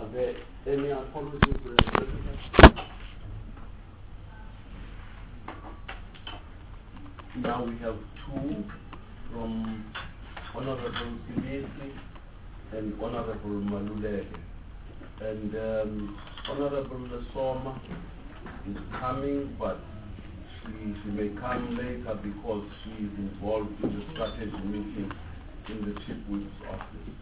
Are there any apologies? Now we have two from Honorable Simesi and Honorable Maluleke. And Honorable Soma is coming, but she may come later because she is involved in the strategy meeting in the Chief Whip's office.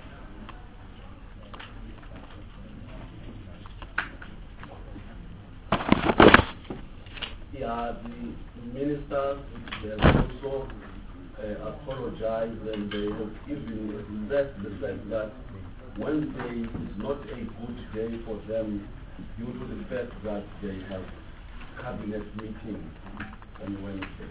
Yeah, the ministers have also apologized, and they have even expressed the fact that Wednesday is not a good day for them due to the fact that they have cabinet meeting on Wednesday.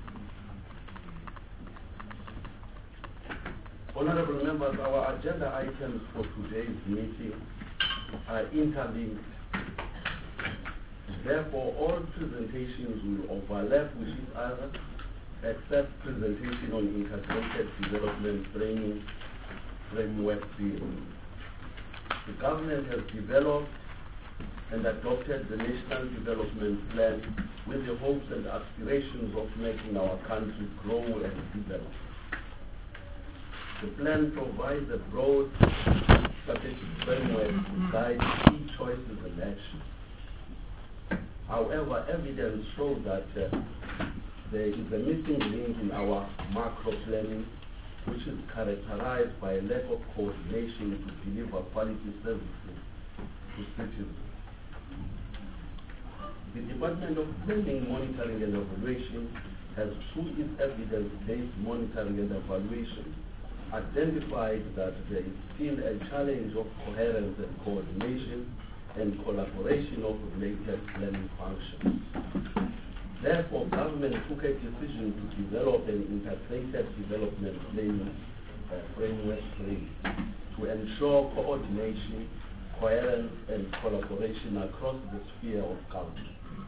Honorable members, our agenda items for today's meeting are interlinked. Therefore, all presentations will overlap with each other, except presentation on integrated development framework bill. The government has developed and adopted the National Development Plan with the hopes and aspirations of making our country grow and develop. The plan provides a broad strategic framework to guide key choices and actions. However, evidence shows that there is a missing link in our macro planning, which is characterized by a lack of coordination to deliver quality services to citizens. The Department of Planning, Monitoring and Evaluation has, through its evidence-based monitoring and evaluation, identified that there is still a challenge of coherence and coordination and collaboration of related planning functions. Therefore, government took a decision to develop an integrated development planning framework to ensure coordination, coherence, and collaboration across the sphere of government.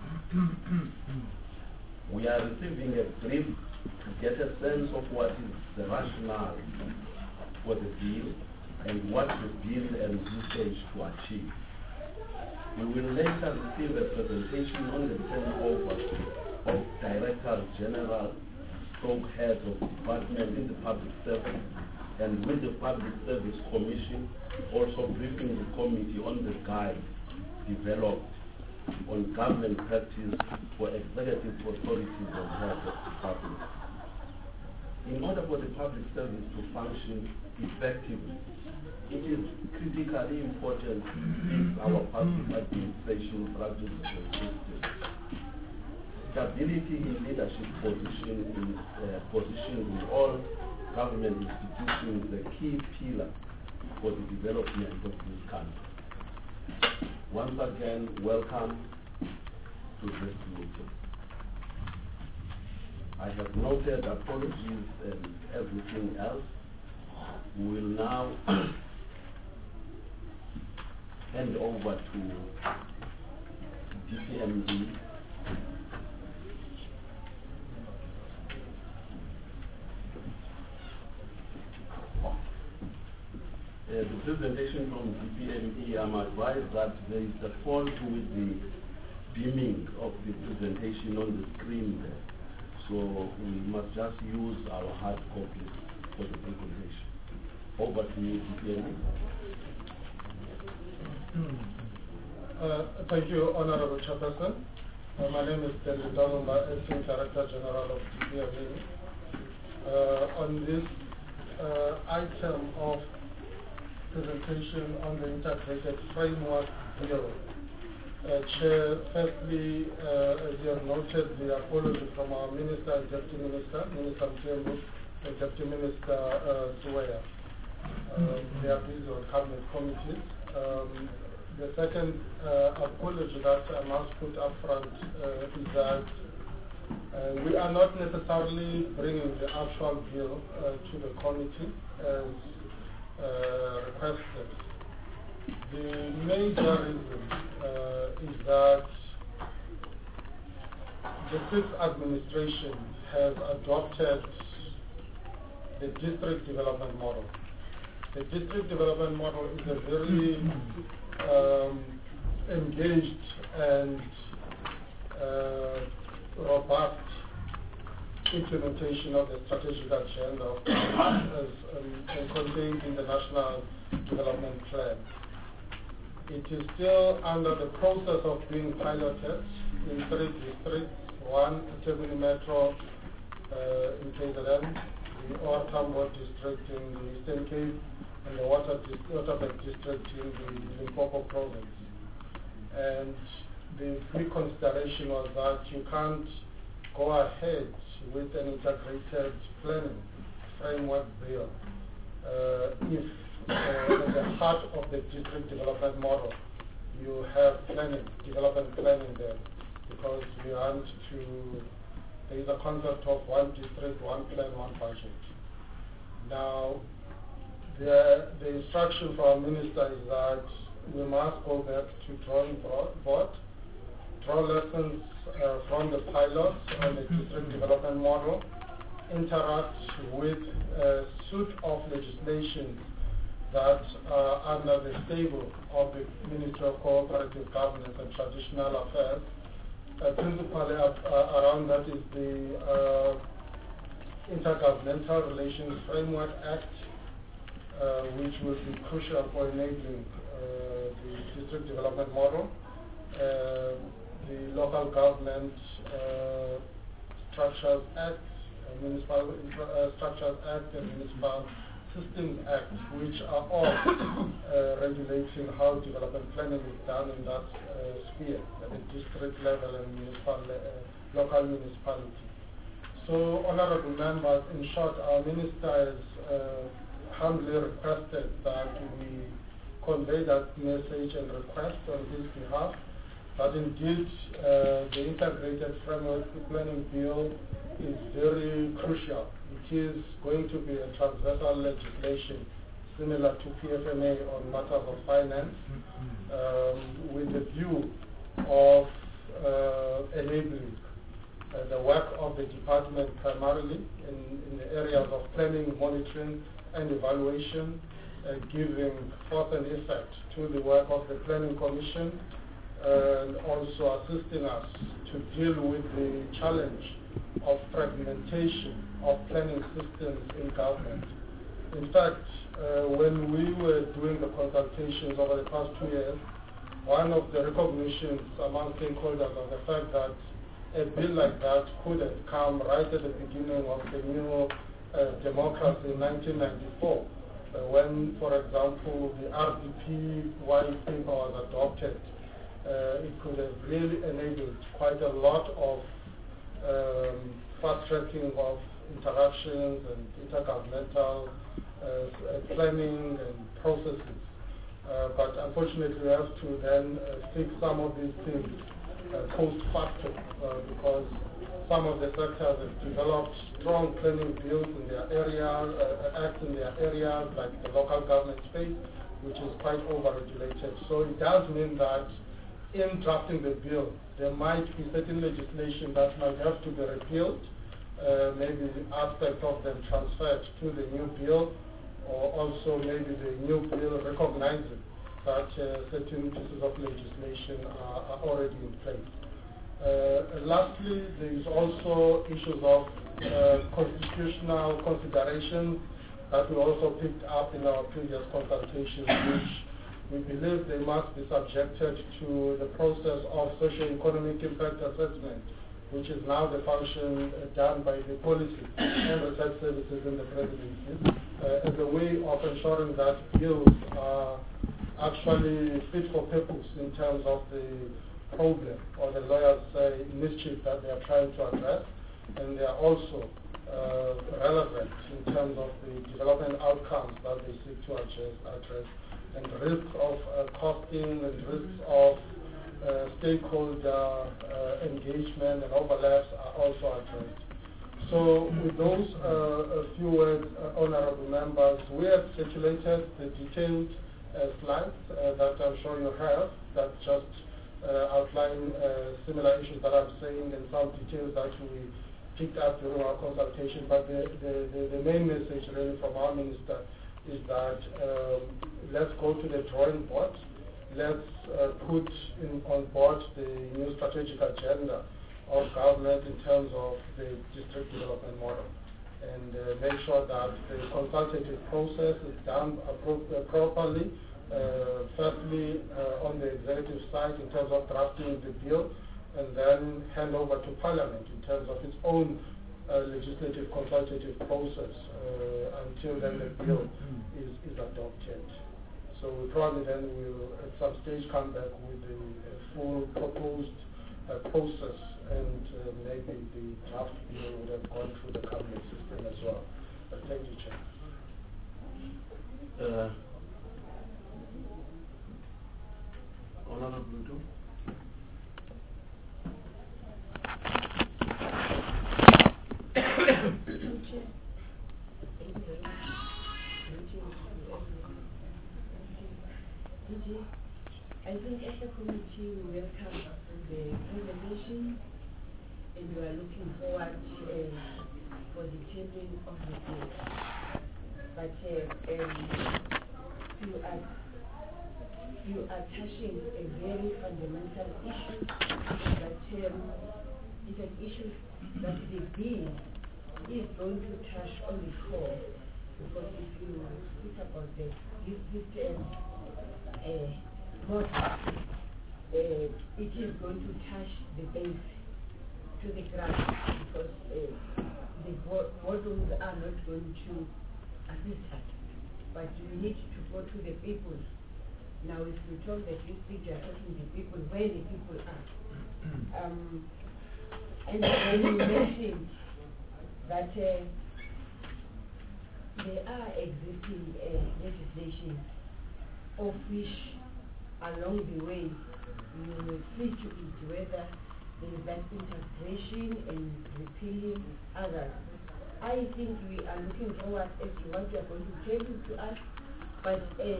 We are receiving a brief to get a sense of what is the rationale for the bill and what the bill envisages to achieve. We will later receive a presentation on the turnover of Director General stroke heads of department in the public service, and with the Public Service Commission also briefing the committee on the guide developed on government practice for executive authorities and heads of departments. In order for the public service to function effectively, it is critically important to fix our public administration practices and systems. Stability in leadership positions in all government institutions is a key pillar for the development of this country. Once again, welcome to this meeting. I have noted apologies and everything else. We will now hand over to DPMD. The presentation from DPMD, I'm advised that there is a fault with the beaming of the presentation on the screen there. So we must just use our hard copies for the presentation. Over to you, DPMD. Thank you, Honorable Chairperson. My name is David Dalumba, Acting Director General of DPMD. On this item of presentation on the integrated framework bill, Chair, firstly, as you have noted, the apology from our Minister and Deputy Minister, Minister Mthembu, and Deputy Minister Suwaya. They are busy on cabinet committees. The second apology that I must put up front is that we are not necessarily bringing the actual bill to the committee as requested. The major reason is that the fifth administration has adopted the district development model. The district development model is a very engaged and robust implementation of the strategic agenda as contained in the National Development Plan. It is still under the process of being piloted in 3 districts, one eThekwini Metro in KZN, the OR Tambo district in the Eastern Cape, and the Waterberg district in the Limpopo province. And the key consideration was that you can't go ahead with an integrated planning framework bill if at the heart of the district development model you have development planning there, because we want to, there is a concept of one district, one plan, one budget. Now, the instruction for our minister is that we must go back to drawing board, draw lessons from the pilots on the district development model, interact with a suite of legislation that are under the stable of the Ministry of Cooperative Governance and Traditional Affairs. Principally around that is the Intergovernmental Relations Framework Act, which will be crucial for enabling the district development model, the Local Government Structures Act, Municipal Structures Act, and Municipal Systems Act, which are all regulating how development planning is done in that sphere, at the district level and local municipality. So, honorable members, in short, our minister has humbly requested that we convey that message and request on his behalf, that indeed the integrated framework planning bill is very crucial. It is going to be a transversal legislation similar to PFMA on matters of finance, with the view of enabling the work of the department primarily in the areas of planning, monitoring, and evaluation, giving force and effect to the work of the Planning Commission, and also assisting us to deal with the challenge of fragmentation of planning systems in government. In fact, when we were doing the consultations over the past 2 years, one of the recognitions among stakeholders of the fact that a bill like that could have come right at the beginning of the new democracy in 1994, when, for example, the RDP white paper was adopted. It could have really enabled quite a lot of fast-tracking of interactions and intergovernmental planning and processes. But unfortunately, we have to then fix some of these things post facto, because some of the sectors have developed strong planning bills in their areas, acts in their areas, like the local government space, which is quite over-regulated. So it does mean that in drafting the bill, there might be certain legislation that might have to be repealed, maybe aspects of them transferred to the new bill, or also maybe the new bill recognizing that certain pieces of legislation are already in place. Lastly, there is also issues of constitutional considerations that we also picked up in our previous consultations, which we believe they must be subjected to the process of socio-economic impact assessment, which is now the function done by the policy and research services in the presidency, as a way of ensuring that bills are actually fit for purpose in terms of the problem, or the lawyers say mischief that they are trying to address, and they are also relevant in terms of the development outcomes that they seek to address, and risks of costing and risks of stakeholder engagement and overlaps are also addressed. So with those few words, honorable members, we have circulated the detailed slides that I'm sure you have, that just outline similar issues that I'm saying, and some details that we picked up during our consultation. But the main message really from our minister is that let's go to the drawing board. Let's put on board the new strategic agenda of government in terms of the district development model, and make sure that the consultative process is done properly. Firstly, on the executive side in terms of drafting the bill, and then hand over to Parliament in terms of its own legislative consultative process until then the bill is adopted. So we probably then will at some stage come back with the full proposed process, and maybe the draft bill would have gone through the cabinet system as well. Thank you, Chair. Honorable Bluto. I think as a committee we welcome the presentation, and we are looking forward for the changing of the bill. But you are touching a very fundamental issue that is an issue that the bill is going to touch only core, because if you speak about this model, it is going to touch the base to the ground, because the models are not going to assist us, but we need to go to the people. Now, if we talk that you speak, you are talking to the people where the people are. And then you mentioned that there are existing legislation of which along the way you will see to it whether there is that integration and repealing others. I think we are looking forward as to what you are going to tell to us, but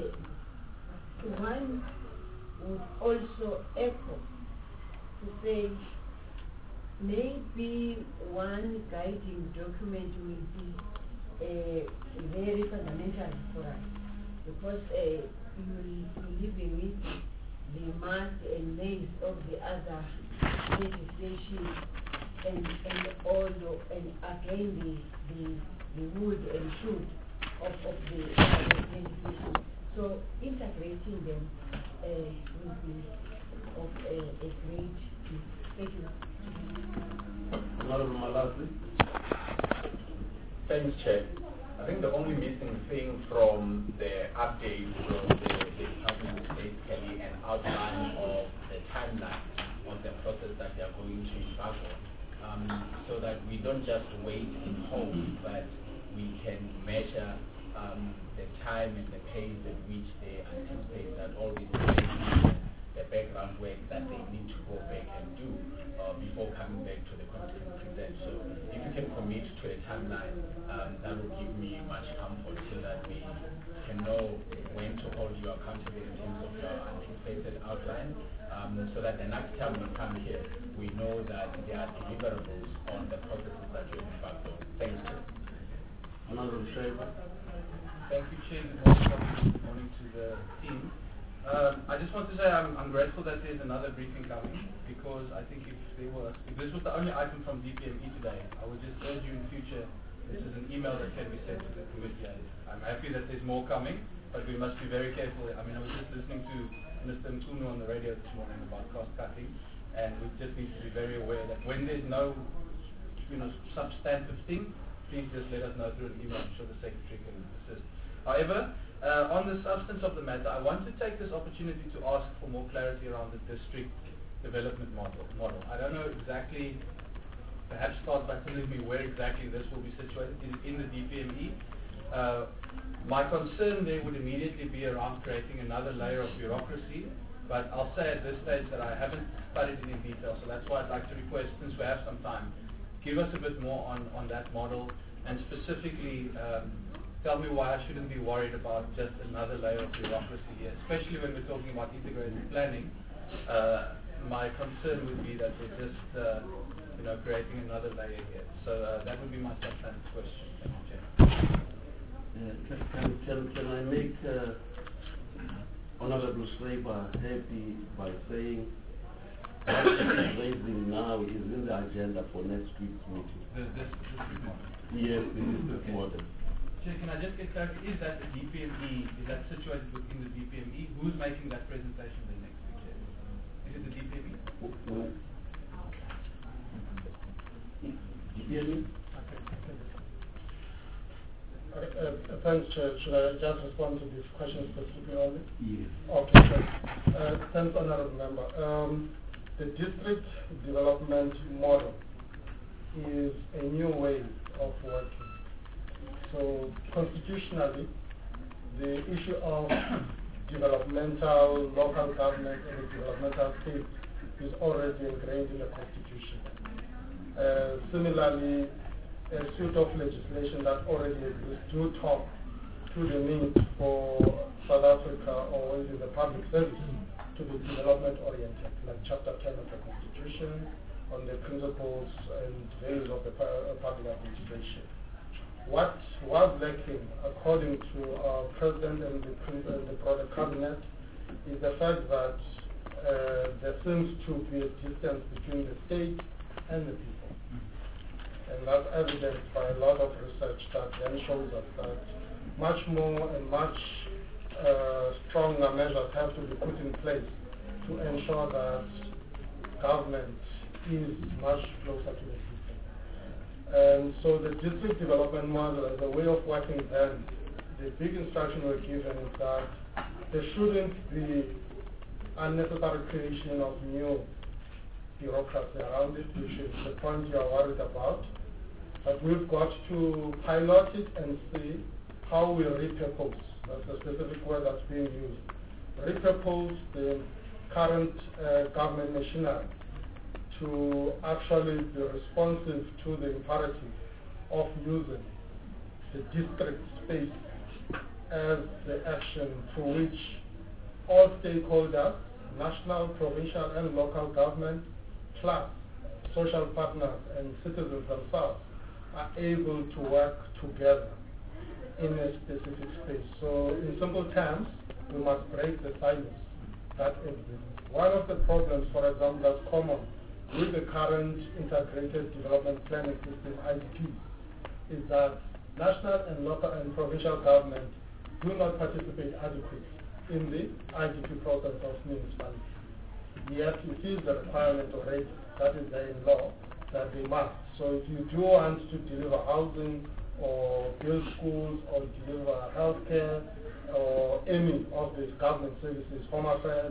one would also echo to say maybe one guiding document will be very fundamental for us, because you living with the mass and names of the other legislation and again the wood and shoot of the legislation. So integrating them will be of a great use. Thank you. Honorable Malazi. Thanks, Chair. I think the only missing thing from the update from the Council is basically an outline of the timeline of the process that they are going to embark on, so that we don't just wait in hope, but we can measure the time and the pace at which they anticipate that all these things, the background work that they need to go back and do before coming back to the constituent present. So if you can commit to a timeline, that will give me much comfort, so that we can know when to hold you accountable in terms of your anticipated outline, so that the next time we come here, we know that there are deliverables on the processes that you're embarked on. Thanks, Chair. Honorable Shaver. Thank you, Chair. Good morning to the team. I just want to say I'm grateful that there's another briefing coming, because I think if this was the only item from DPME today, I would just urge you in future, this is an email that can be sent to the committee. I'm happy that there's more coming, but we must be very careful. I mean, I was just listening to Mr. Mtunu on the radio this morning about cost cutting, and we just need to be very aware that when there's no substantive thing, please just let us know through an email. I'm sure the Secretary can assist. However, on the substance of the matter, I want to take this opportunity to ask for more clarity around the district development model. I don't know exactly, perhaps start by telling me where exactly this will be situated in the DPME. My concern there would immediately be around creating another layer of bureaucracy, but I'll say at this stage that I haven't studied it in detail, so that's why I'd like to request, since we have some time, give us a bit more on that model, and specifically tell me why I shouldn't be worried about just another layer of bureaucracy here, especially when we're talking about integrated planning. My concern would be that we're just creating another layer here. So that would be my substantive question. Thank you, Chair. Can I make Honorable Schreiber happy by saying what he's raising now is in the agenda for next week's meeting? This model. Yes, the district model. Chair, can I just get clarity? Is that the DPME? Is that situated within the DPME? Who's making that presentation then next week, Chair? Is it the DPME? DPME? Thanks, Chair. Should I just respond to this question specifically only? Yes. Okay, thanks. Thanks, Honorable Member. The district development model is a new way of working. So constitutionally, the issue of developmental local government and the developmental state is already ingrained in the Constitution. Similarly, a suite of legislation that already exists do talk to the need for South Africa or in the public service to be development oriented, like Chapter 10 of the Constitution on the principles and values of the public administration. What was lacking, according to our President and the broader cabinet, is the fact that there seems to be a distance between the state and the people. And that's evidenced by a lot of research that then shows us that much more and much stronger measures have to be put in place to ensure that government is much closer to the people. And so the district development model as a way of working then, the big instruction we're given is that there shouldn't be unnecessary creation of new bureaucracy around it, which is the point you are worried about. But we've got to pilot it and see how we repurpose, that's the specific word that's being used, repurpose the current government machinery to actually be responsive to the imperative of using the district space as the action to which all stakeholders, national, provincial, and local government, plus social partners and citizens themselves, are able to work together in a specific space. So in simple terms, we must break the silos that exist. One of the problems, for example, that's common with the current integrated development planning system, IDPs, is that national and local and provincial government do not participate adequately in the IDP process of municipalities. Yet it is the requirement already, that is there in law, that they must. So if you do want to deliver housing or build schools or deliver healthcare or any of these government services, home affairs,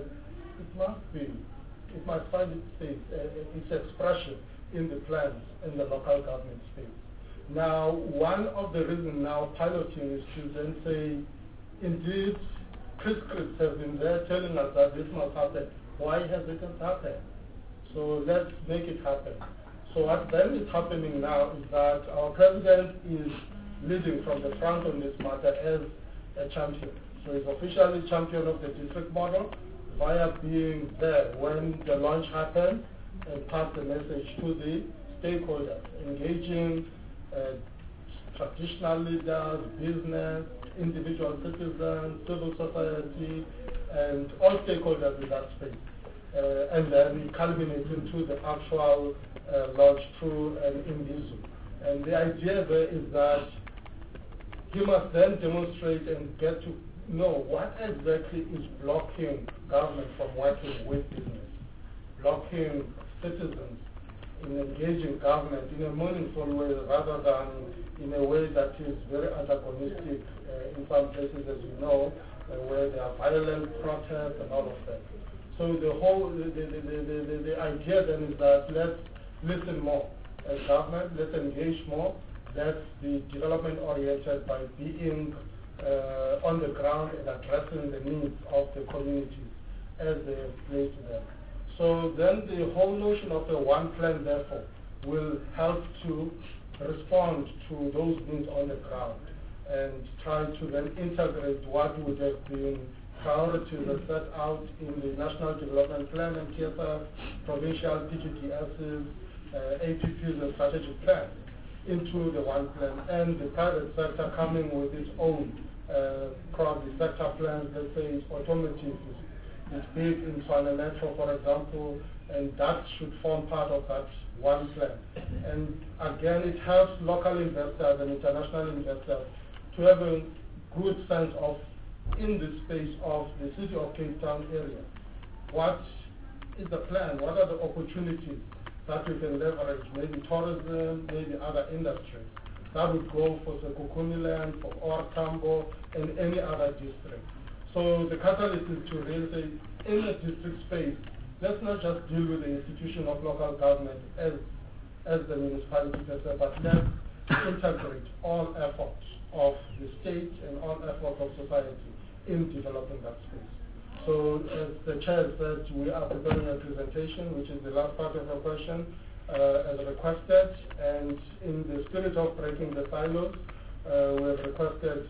it must find its expression in the plans in the local government space. Now, one of the reasons now piloting is to then say, indeed, prescripts have been there telling us that this must happen. Why has it not happened? So let's make it happen. So what then is happening now is that our president is leading from the front on this matter as a champion. So he's officially champion of the district model via being there when the launch happened and pass the message to the stakeholders, engaging traditional leaders, business, individual citizens, civil society, and all stakeholders in that space. And then culminating to the actual launch through an Imbizo. And the idea there is that you must then demonstrate and get to know what exactly is blocking government from working with business, blocking citizens in engaging government in a meaningful way rather than in a way that is very antagonistic in some places, as you know, where there are violent protests and all of that. So the whole, the idea then is that let's listen more as government, let's engage more, let's be development oriented by being on the ground and addressing the needs of the communities as they are placed there. So then the whole notion of the one plan, therefore, will help to respond to those needs on the ground and try to then integrate what would have been priorities that set out in the National Development Plan and TSF, provincial PGTSs, APPs and strategic plans. into the one plan, and the private sector coming with its own probably sector plans. Let's say it's automotive is big in Tshwane Metro, for example, and that should form part of that one plan. And again, it helps local investors and international investors to have a good sense of, in the space of the city of Cape Town area, what is the plan, what are the opportunities that we can leverage, maybe tourism, maybe other industries. That would go for Sekhukhune, for OR Tambo, and any other district. So the catalyst is to really say, in the district space, let's not just deal with the institution of local government as the municipality per se, but let's integrate all efforts of the state and all efforts of society in developing that space. So as the chair said, we are preparing a presentation, which is the last part of your question, as requested, and in the spirit of breaking the silos, we have requested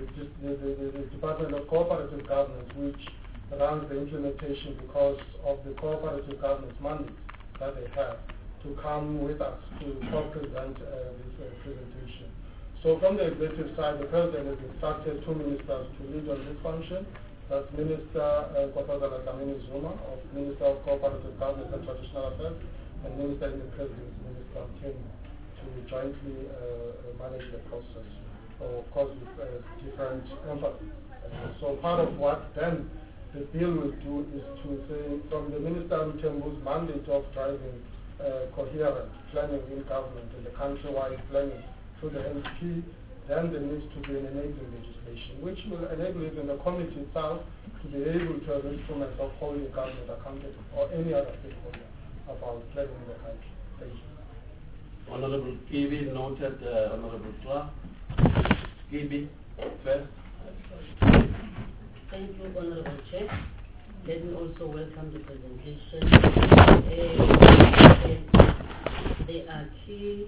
the Department of Cooperative Governance, which runs the implementation because of the cooperative governance mandate that they have, to come with us to co-present this presentation. So from the executive side, the President has instructed 2 ministers to lead on this function. That's Minister Nkosazana Dlamini-Zuma, Minister of Cooperative Governance and Traditional Affairs, and Minister in the Presidency, Minister Mthembu, to jointly manage the process, of course with different emphasis. So part of what then the bill will do is to say, from the Minister Mthembu's mandate of driving coherent planning in government and the countrywide planning through the NP, then there needs to be an enabling legislation, which will enable even the committee itself to be able to have instruments of holding government accountable or any other stakeholder about planning in the country. Thank you. Honorable Kibi, noted. Honorable Clark. Kibi, first. Thank you, Honorable Chair. Let me also welcome the presentation. There are key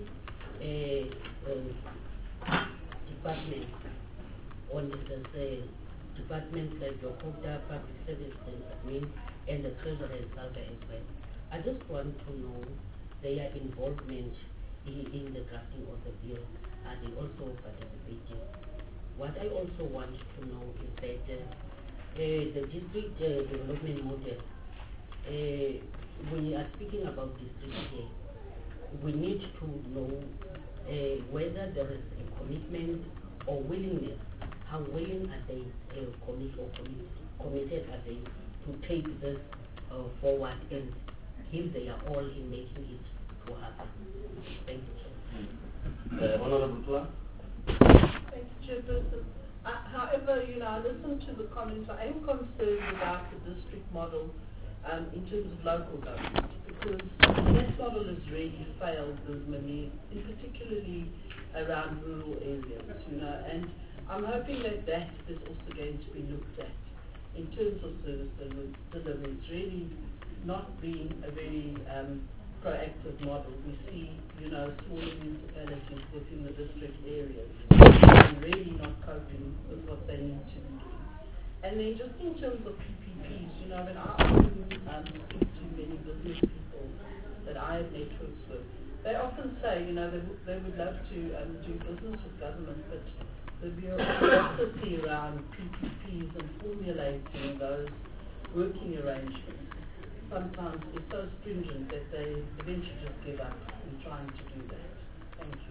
departments on the departments like the Kota, Public Service and Admin, and the Treasury and Salva as well. I just want to know their involvement in the drafting of the bill. Are they also participating? What I also want to know is that the district development model, when you are speaking about district here, we need to know whether there is a commitment or willingness. How willing are they, committed are they to take this forward and give their all in making it to happen? Thank you, Chair. Honorable Clark. Thank you, Chairperson. However, I listened to the comments. I am concerned about the district model in terms of local government, because that model has really failed in particularly around rural areas, and I'm hoping that is also going to be looked at in terms of service delivery. It's really not being a very proactive model. We see, smaller municipalities within the district areas really not coping with what they need to do. And then just in terms of PPPs, when I often speak to many business people that I have networks with, they often say, they would love to do business with government, but the bureaucracy around PPPs and formulating those working arrangements sometimes is so stringent that they eventually just give up in trying to do that. Thank you.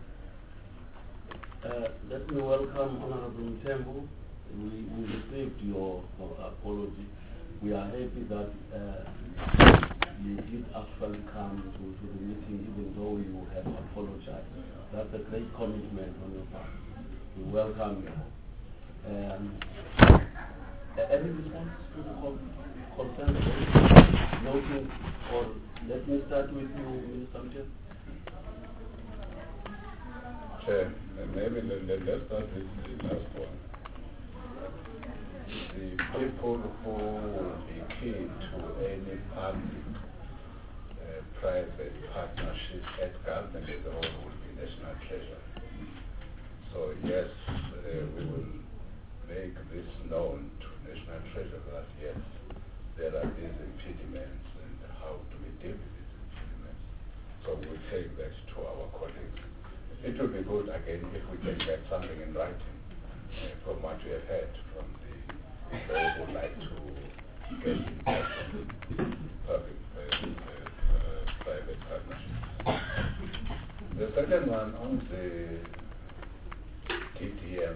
Let me welcome Honorable Mthembu. We received your apology. We are happy that you did actually come to the meeting, even though you have apologized. That's a great commitment on your part. We welcome you. Any response to the concern? Noting, or let me start with you, Minister Mthembu. Chair, maybe let's start with the last one. The people who will be key to any public-private partnership at government as a whole will be National Treasury. So yes, we will make this known to National Treasury that yes, there are these impediments and how do we deal with these impediments. So we'll take that to our colleagues It will be good again if we can get something in writing from what we have heard from those who like to get involved in public-private partnerships. The second one on the DDM.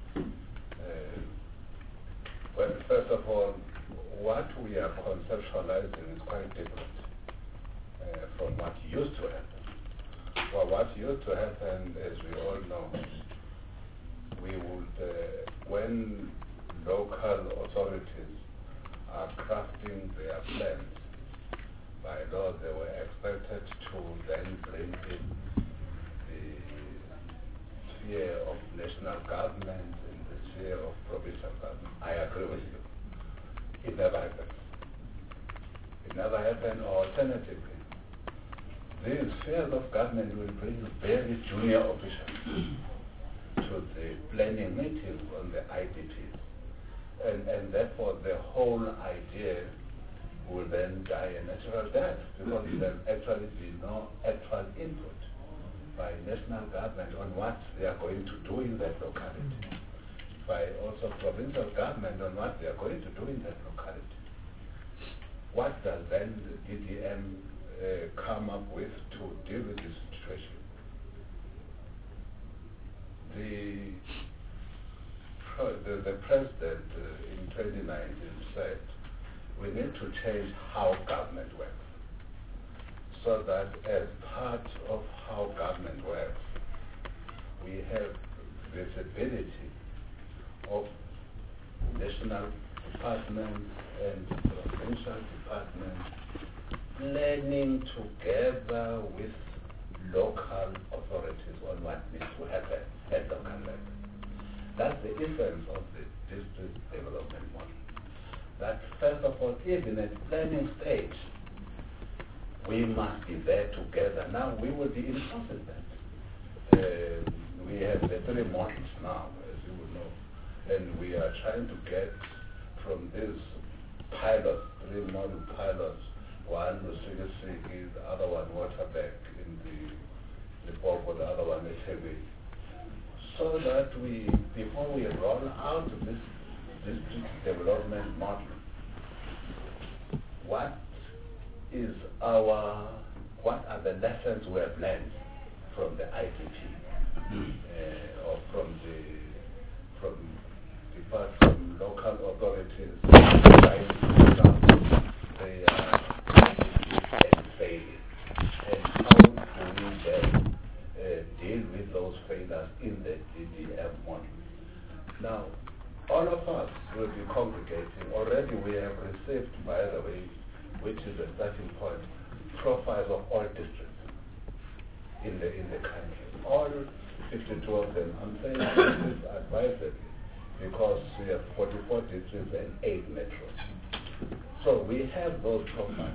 Well, first of all, what we are conceptualizing is quite different from what used to happen. Well, what used to happen, as we all know, we would, when local authorities are crafting their plans, by law they were expected to then bring in the sphere of national government and the sphere of provincial government. I agree with you. It never happened. It never happened, or alternatively, these spheres of government will bring very junior officials to the planning meetings on the IDPs. And therefore the whole idea will then die a natural death because there will actually be no actual input by national government on what they are going to do in that locality, by also provincial government on what they are going to do in that locality. What does then the DDM come up with to deal with this situation? The president in 2019 said we need to change how government works, so that as part of how government works, we have visibility of national departments and provincial departments planning together with local authorities on what needs to happen at local level. That's the essence of the district development model. That first of all, even at planning stage, we must be there together. Now we will be enforcing that. We have the three models now, as you will know, and we are trying to get from these pilots, three model pilots, one Lusigi, the other one Waterbeck in the Limpopo, the other one Etewe, so that we, before we roll out this district development model, what are the lessons we have learned from the IDP or from local authorities trying to stop their and failing, and how do we then deal with those failures in the DDM model? Now, all of us will be congregating. Already we have received, by the way, which is the starting point, profiles of all districts in the country. All 52 of them. I'm saying this advisedly because we have 44 districts and 8 metros. So we have those profiles.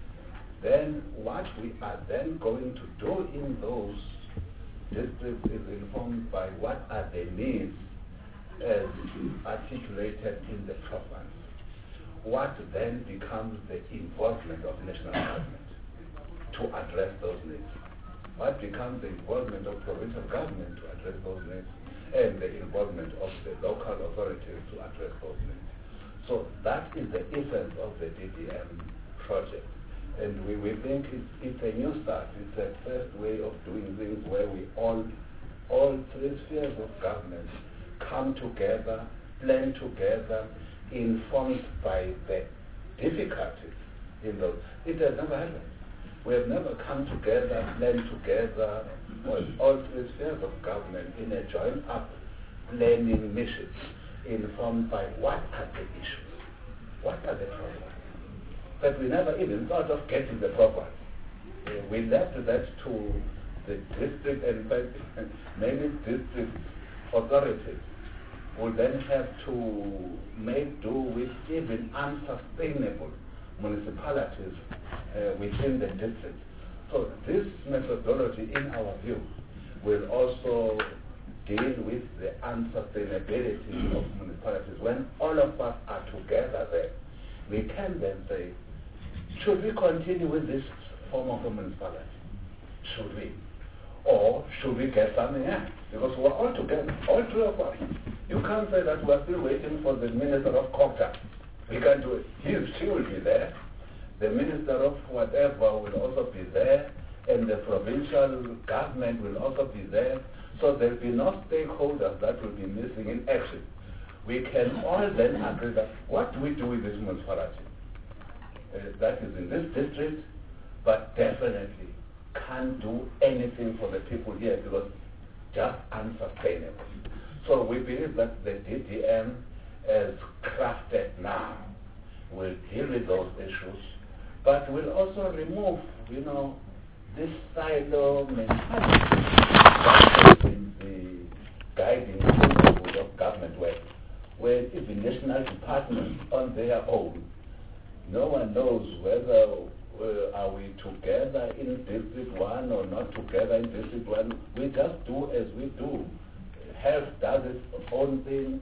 Then what we are then going to do in those districts is informed by what are the needs as articulated in the profiles. What then becomes the involvement of national government to address those needs? What becomes the involvement of provincial government to address those needs, and the involvement of the local authorities to address those needs? So that is the essence of the DDM project. And we think it's a new start. It's a first way of doing things where we all three spheres of government come together, plan together, informed by the difficulties in those. It has never happened. We have never come together, planned together, all three spheres of government in a joint up planning mission, informed by what are the issues, what are the problems. But we never even thought of getting the program. We left that to the district and maybe district authorities will then have to make do with even unsustainable municipalities within the district. So this methodology, in our view, will also deal with the unsustainability of municipalities. When all of us are together there, we can then say, should we continue with this form of a municipality? Should we? or should we get something else? Because we're all together, all three of us. You can't say that we're still waiting for the Minister of Culture. We can't do it. She will be there. The Minister of whatever will also be there, and the provincial government will also be there. So there will be no stakeholders that will be missing in action. We can all then agree that what we do with this municipality, that is in this district, but definitely can't do anything for the people here because just unsustainable. So we believe that the DDM, as crafted now, will deal with those issues, but will also remove, this silo mentality that is the guiding principle of government work, where even national departments on their own, no one knows whether are we together in District 1 or not together in District 1. We just do as we do. Health does its own thing,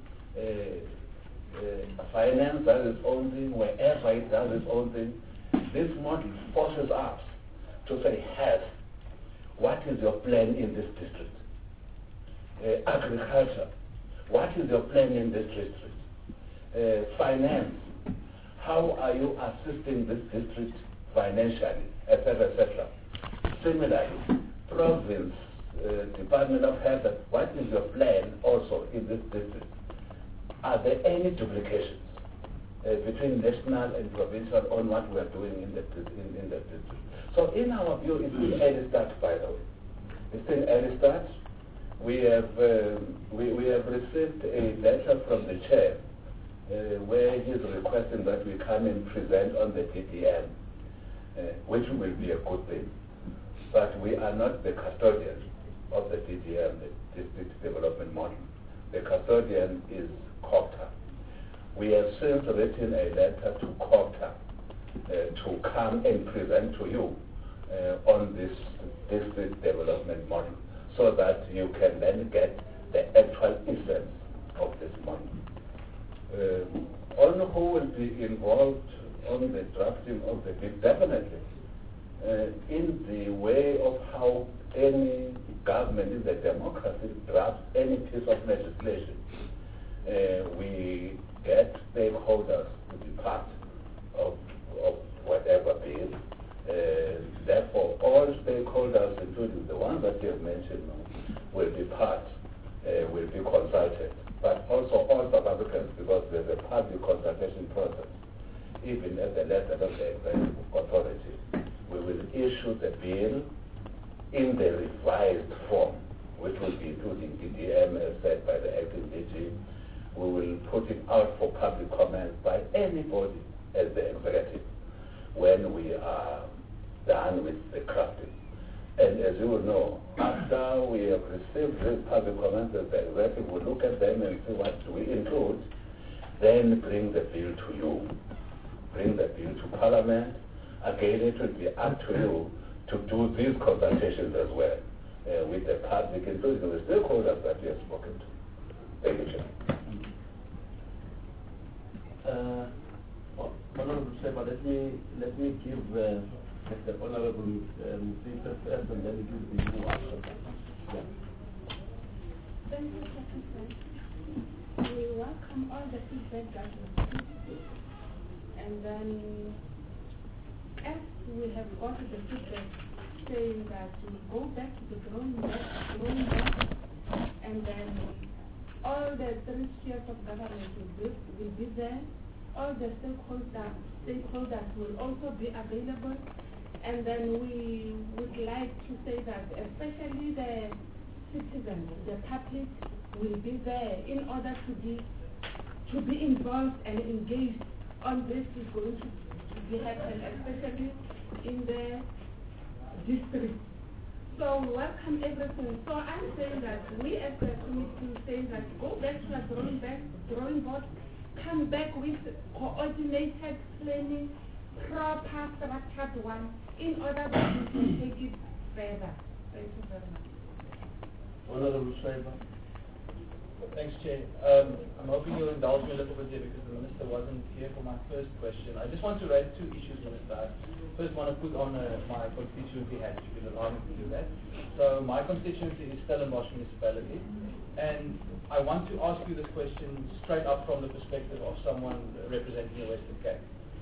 finance does its own thing, wherever it does its own thing. This model forces us to say, health, what is your plan in this district? Agriculture, what is your plan in this district? Finance, how are you assisting this district financially, etc., etc. Similarly, province, Department of Health, what is your plan also in this district? Are there any duplications between national and provincial on what we are doing in the district? So in our view, it's still early start, by the way. It's still early start. We have received a letter from the chair where he's requesting that we come and present on the DDM, which will be a good thing. But we are not the custodian of the DDM, the District Development Model. The custodian is COGTA. We have since written a letter to COGTA to come and present to you on this District Development Model so that you can then get the actual essence of this model. On who will be involved on the drafting of the bill, definitely in the way of how any government in the democracy drafts any piece of legislation. We get stakeholders to be part of whatever bill. Therefore, all stakeholders, including the ones that you have mentioned, will be part, will be consulted. But also all South Africans, because there's a public consultation process, even at the level of the executive authority. We will issue the bill in the revised form, which will be including DDM as said by the acting DG. We will put it out for public comment by anybody as the executive when we are done with the crafting. And as you will know, after we have received these public comments, the executive will look at them and see what do we include, then bring the bill to you, bring the bill to Parliament. Again, it will be up to you to do these consultations as well with the public, including the stakeholders that we have spoken to. Thank you, Chair. Honorable Chairman, let me give the Honorable Mufita first and then give the you after that. Yeah. Thank you, Secretary. We welcome all the feedback that was received. And then, as we have got the feedback saying that we go back to the drawing board, and then all the three spheres of government will be there. All the stakeholders will also be available. And then we would like to say that especially the citizens, the public will be there in order to be involved and engaged on this is going to be happening, especially in the district. So we welcome everything. So I'm saying that we as a committee say that go back to the drawing board, come back with coordinated planning, proper structured one, in order that we can take it further. Thank you very much. Honorable Schreiber. Thanks, Chair. I'm hoping you'll indulge me a little bit here because the Minister wasn't here for my first question. I just want to raise two issues, Minister. First, want to put on my constituency hat, if you'll allow me to do that. So my constituency is Stellenbosch Municipality, and I want to ask you this question straight up from the perspective of someone representing the Western Cape.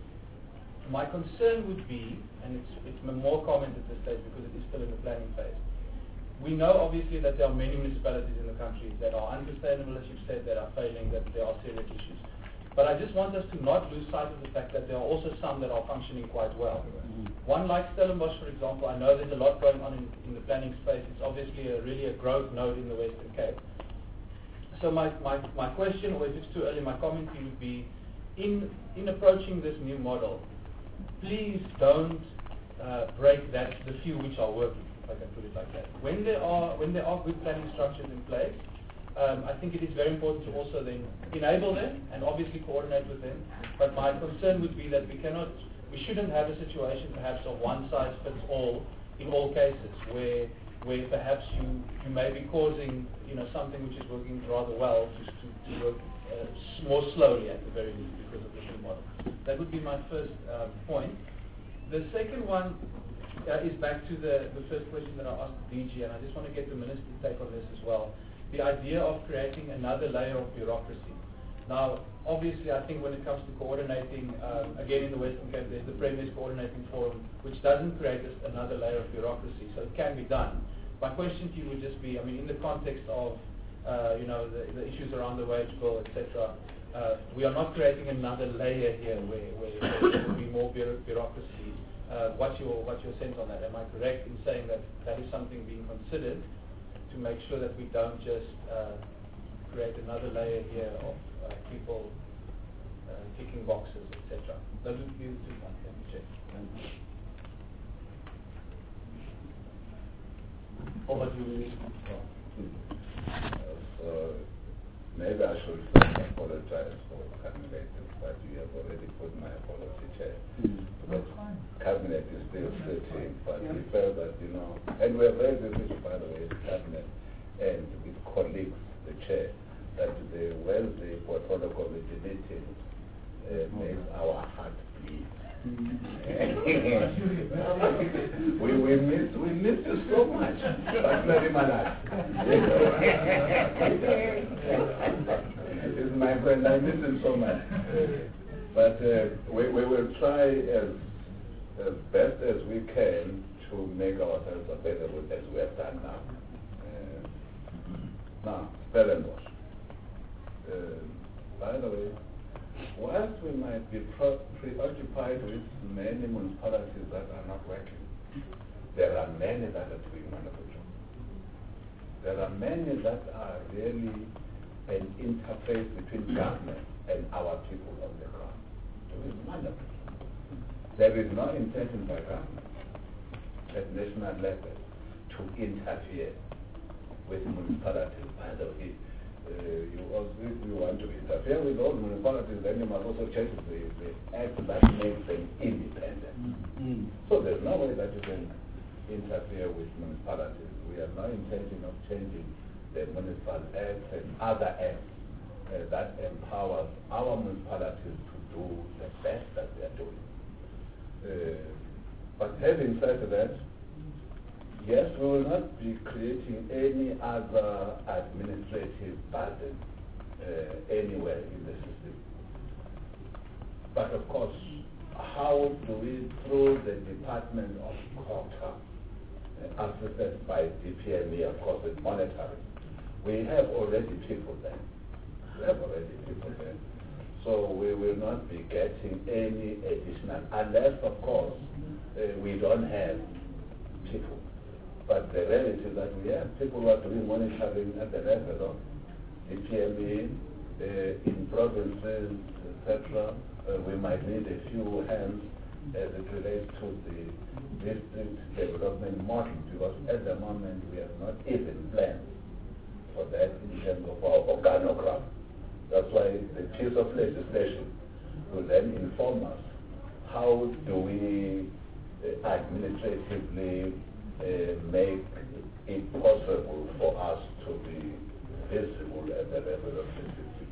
My concern would be, and it's more comment at this stage because it is still in the planning phase, we know obviously that there are many municipalities in the country that are unsustainable, as you've said, that are failing, that there are serious issues. But I just want us to not lose sight of the fact that there are also some that are functioning quite well. One like Stellenbosch, for example, I know there's a lot going on in the planning space. It's obviously really a growth node in the Western Cape. So my question, or if it's too early, my comment to you would be, in approaching this new model, please don't break the few which are working, if I can put it like that. When there are good planning structures in place, I think it is very important to also then enable them and obviously coordinate with them. But my concern would be that we shouldn't have a situation perhaps of one size fits all in all cases, where perhaps you may be causing something which is working rather well to work more slowly at the very least because of the new model. That would be my first point. The second one is back to the first question that I asked DG, and I just want to get the Minister's take on this as well. The idea of creating another layer of bureaucracy. Now, obviously, I think when it comes to coordinating, again in the Western Cape, there's the Premier's Coordinating Forum, which doesn't create another layer of bureaucracy, so it can be done. My question to you would just be, in the context of, the issues around the wage bill, etc., we are not creating another layer here where there will be more bureaucracy. What's your sense on that? Am I correct in saying that that is something being considered to make sure that we don't just create another layer here of people ticking boxes, etc.? That would be the 2 points. Thank you, Chair. Over to you. So maybe I should first apologize for Cabinet, but you have already put my apology, Chair. Because Cabinet is still sitting, but we felt that, and we are very grateful, by the way, the Cabinet and with colleagues, the Chair, that the Wednesday Portfolio Committee meeting makes our heart bleed. we miss you so much, but very much. It's my friend, I miss him so much. But we will try as best as we can to make ourselves available as we have done now. Now, Stellenbosch. By the way, whilst we might be preoccupied with many municipalities that are not working, there are many that are doing wonderful job. There are many that are really an interface between government and our people on the ground. Doing wonderful job. There is no intention by government at national level to interfere with municipalities. By the way, if you want to interfere with all municipalities, then you must also change the act that makes them independent. So there's no way that you can interfere with municipalities. We have no intention of changing the municipal acts and other acts that empowers our municipalities to do the best that they are doing. But having said that, yes, we will not be creating any other administrative burden anywhere in the system. But of course, how do we, through the Department of Quota, assisted by DPME, of course, with monitoring, we have already people there. So we will not be getting any additional, unless, of course, we don't have people. But the reality is that we have people who are doing monitoring at the level of DPME, in provinces, etc. We might need a few hands as it relates to the district development model, because at the moment we have not even planned for that in terms of our organogram. That's why the piece of legislation will then inform us how do we administratively make it possible for us to be visible at the level of the district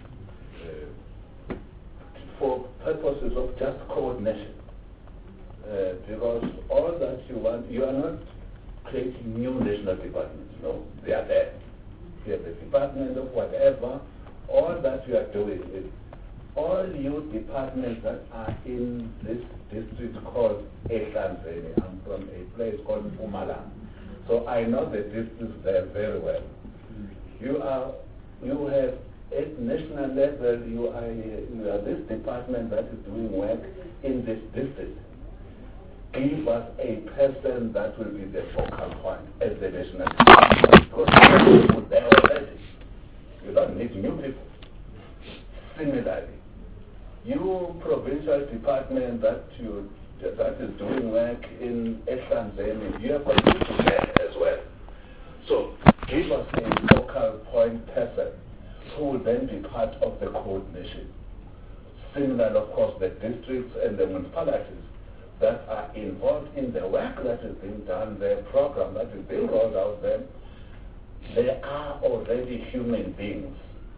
for purposes of just coordination. Because all that you want, you are not creating new national departments. No, they are there. You have the department of whatever. All that you are doing is all new departments that are in this district called Ehlanzeni. I'm from a place called Mpumalanga. So I know the districts there very well. You have at national level, you are this department that is doing work in this district. Give us a person that will be the focal point as the national department. Because there are people there already. You don't need new people. Similarly, you provincial department that is doing work in Ehlanzeni, you have got people there as well. So give us a focal point person who will then be part of the coordination. Similar, of course, the districts and the municipalities that are involved in the work that is being done, the program that is being rolled out there. They are already human beings,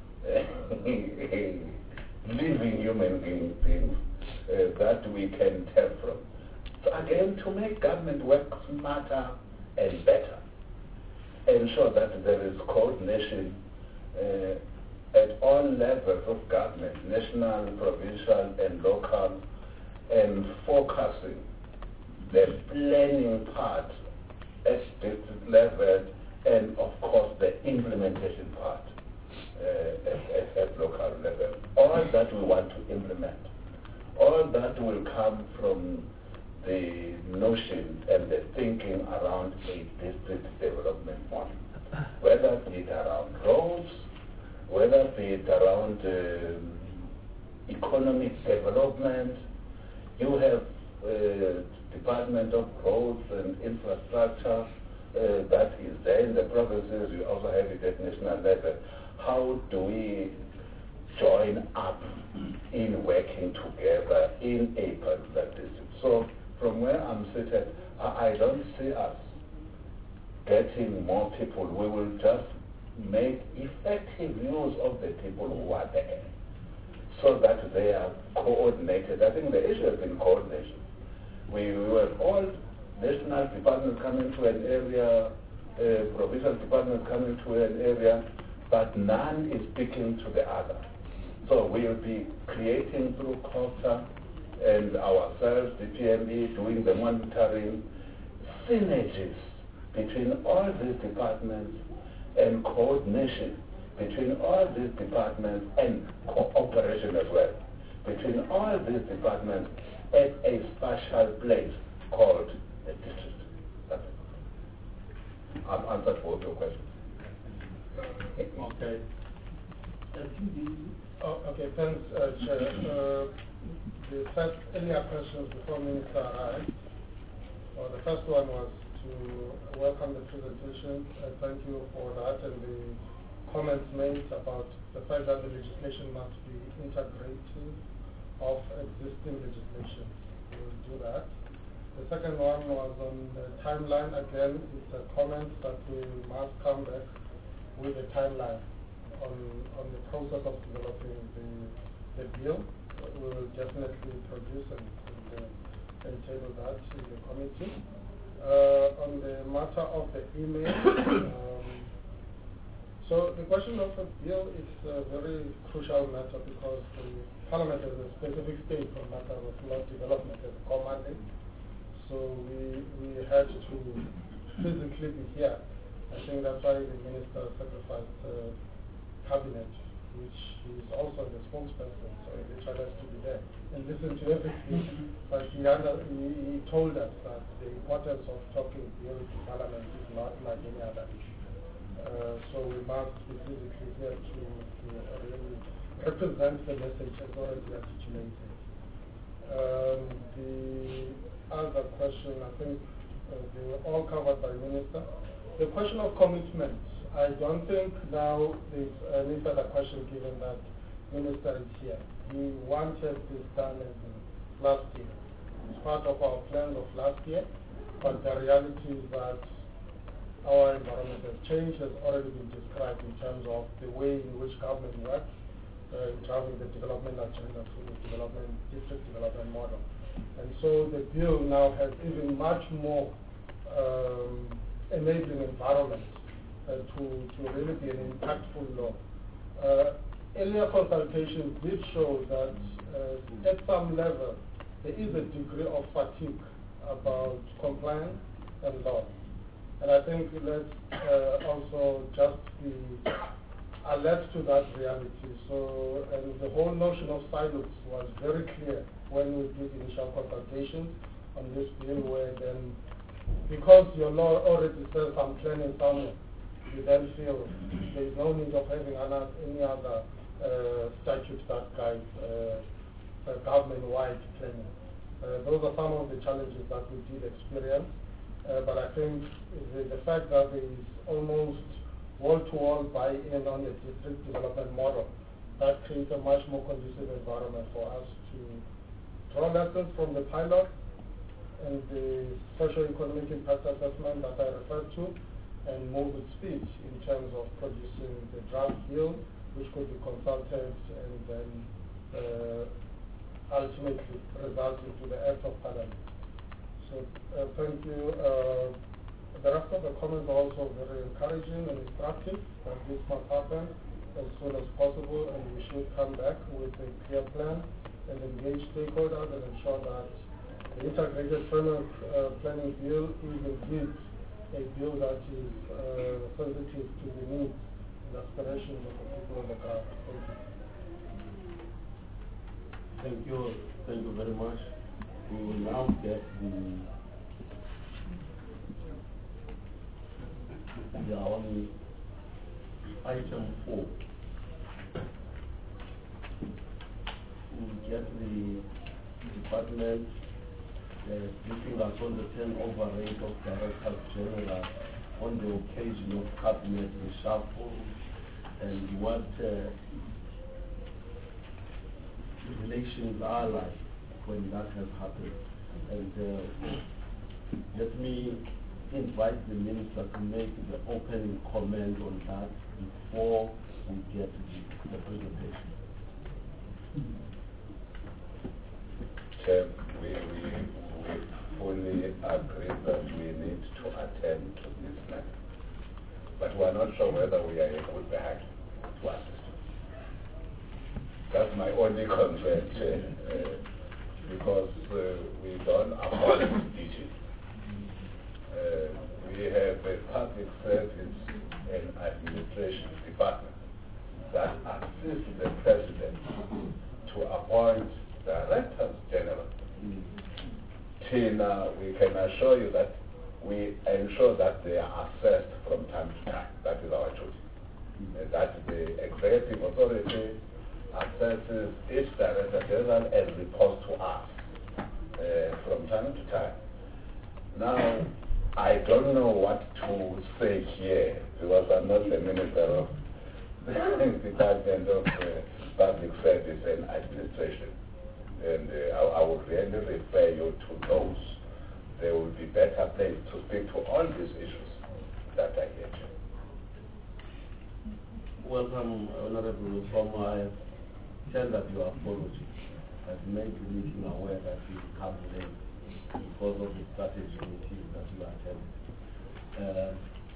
living human beings that we can tell from. So again, to make government work smarter and better, ensure that there is coordination at all levels of government, national, provincial, and local, and focusing the planning part at district level, and of course the implementation part at local level. All that we want to implement, all that will come from the notion and the thinking around a district development model, whether it be around roads, whether it be around economic development. You have Department of Roads and Infrastructure that is there in the provinces. You also have it at national level. How do we join up in working together in a particular district? So from where I'm seated, I don't see us getting more people. We will just make effective use of the people who are there so that they are coordinated. I think the issue has been coordination. We have all national departments coming to an area, provincial departments coming to an area, but none is speaking to the other. So we will be creating through COGTA and ourselves, the PME, doing the monitoring, synergies between all these departments and coordination between all these departments and cooperation as well between all these departments at a special place called the district. That's it. I've answered both your questions. Okay. Okay, thanks, Chair. The first earlier questions before Minister arrived. The first one was to welcome the presentation. Thank you for that and the comments made about the fact that the legislation must be integrative of existing legislation. We will do that. The second one was on the timeline. Again, it's a comment that we must come back with a timeline on the process of developing the bill. We will definitely produce and table that in the committee. On the matter of the email, so the question of the bill is a very crucial matter because the Parliament has a specific stake on matters of law development as commanding. So we had to physically be here. I think that's why the Minister sacrificed cabinet, which is also the spokesperson, so he literally has to be there and listen to everything. But he told us that the importance of talking here to Parliament is not like any other issue. So we must be physically here to really represent the message as already articulated. The other question, I think they were all covered by the Minister. The question of commitment, I don't think now there's any further question given that Minister is here. We wanted this done last year. It's part of our plan of last year, but the reality is that our environment has changed has already been described in terms of the way in which government works in driving the development agenda through the district development model. And so the bill now has even much more enabling environment to really be an impactful law. Earlier consultations did show that at some level there is a degree of fatigue about compliance and law. And I think let's also just be alert to that reality. So, and the whole notion of silos was very clear when we did initial consultations on this bill, where then, because your law already says I'm planning somewhere, you then feel there is no need of having any other statute that guides government-wide planning. Those are some of the challenges that we did experience. But I think the fact that there is almost wall-to-wall buy-in on the district development model, that creates a much more conducive environment for us to draw lessons from the pilot and the socio-economic impact assessment that I referred to, and move with speed in terms of producing the draft bill, which could be consulted and then ultimately result into the act of parliament. So thank you. The rest of the comments are also very encouraging and instructive, that this must happen as soon as possible, and we should come back with a clear plan and engage stakeholders and ensure that the integrated framework planning bill is indeed a bill that is sensitive to the needs and aspirations of the people on the ground. Thank you. Thank you very much. We will now get on item 4. We get the department briefing us on the turnover rate of Directors General on the occasion of cabinet reshuffle and what relations are like when that has happened. And let me invite the Minister to make the opening comment on that before we get to the presentation. Chair, we fully agree that we need to attend to this matter. But we are not sure whether we are a good vehicle to assist. That's my only concern, Chair, because we don't appoint teachers. We have a public service and administration department that assists the President to appoint Directors General. Tina, we can assure you that we ensure that they are assessed from time to time. That is our duty. That the executive authority assesses each Director General and reports to us from time to time. Now, I don't know what to say here because I'm not the Minister of the Department of Public Service and Administration. And I would really refer you to those. They will be better placed to speak to all these issues that I get. Welcome, Honorable Soma. I have tendered your apology. I've made the meeting aware that you come late because of the strategy meeting that you attended.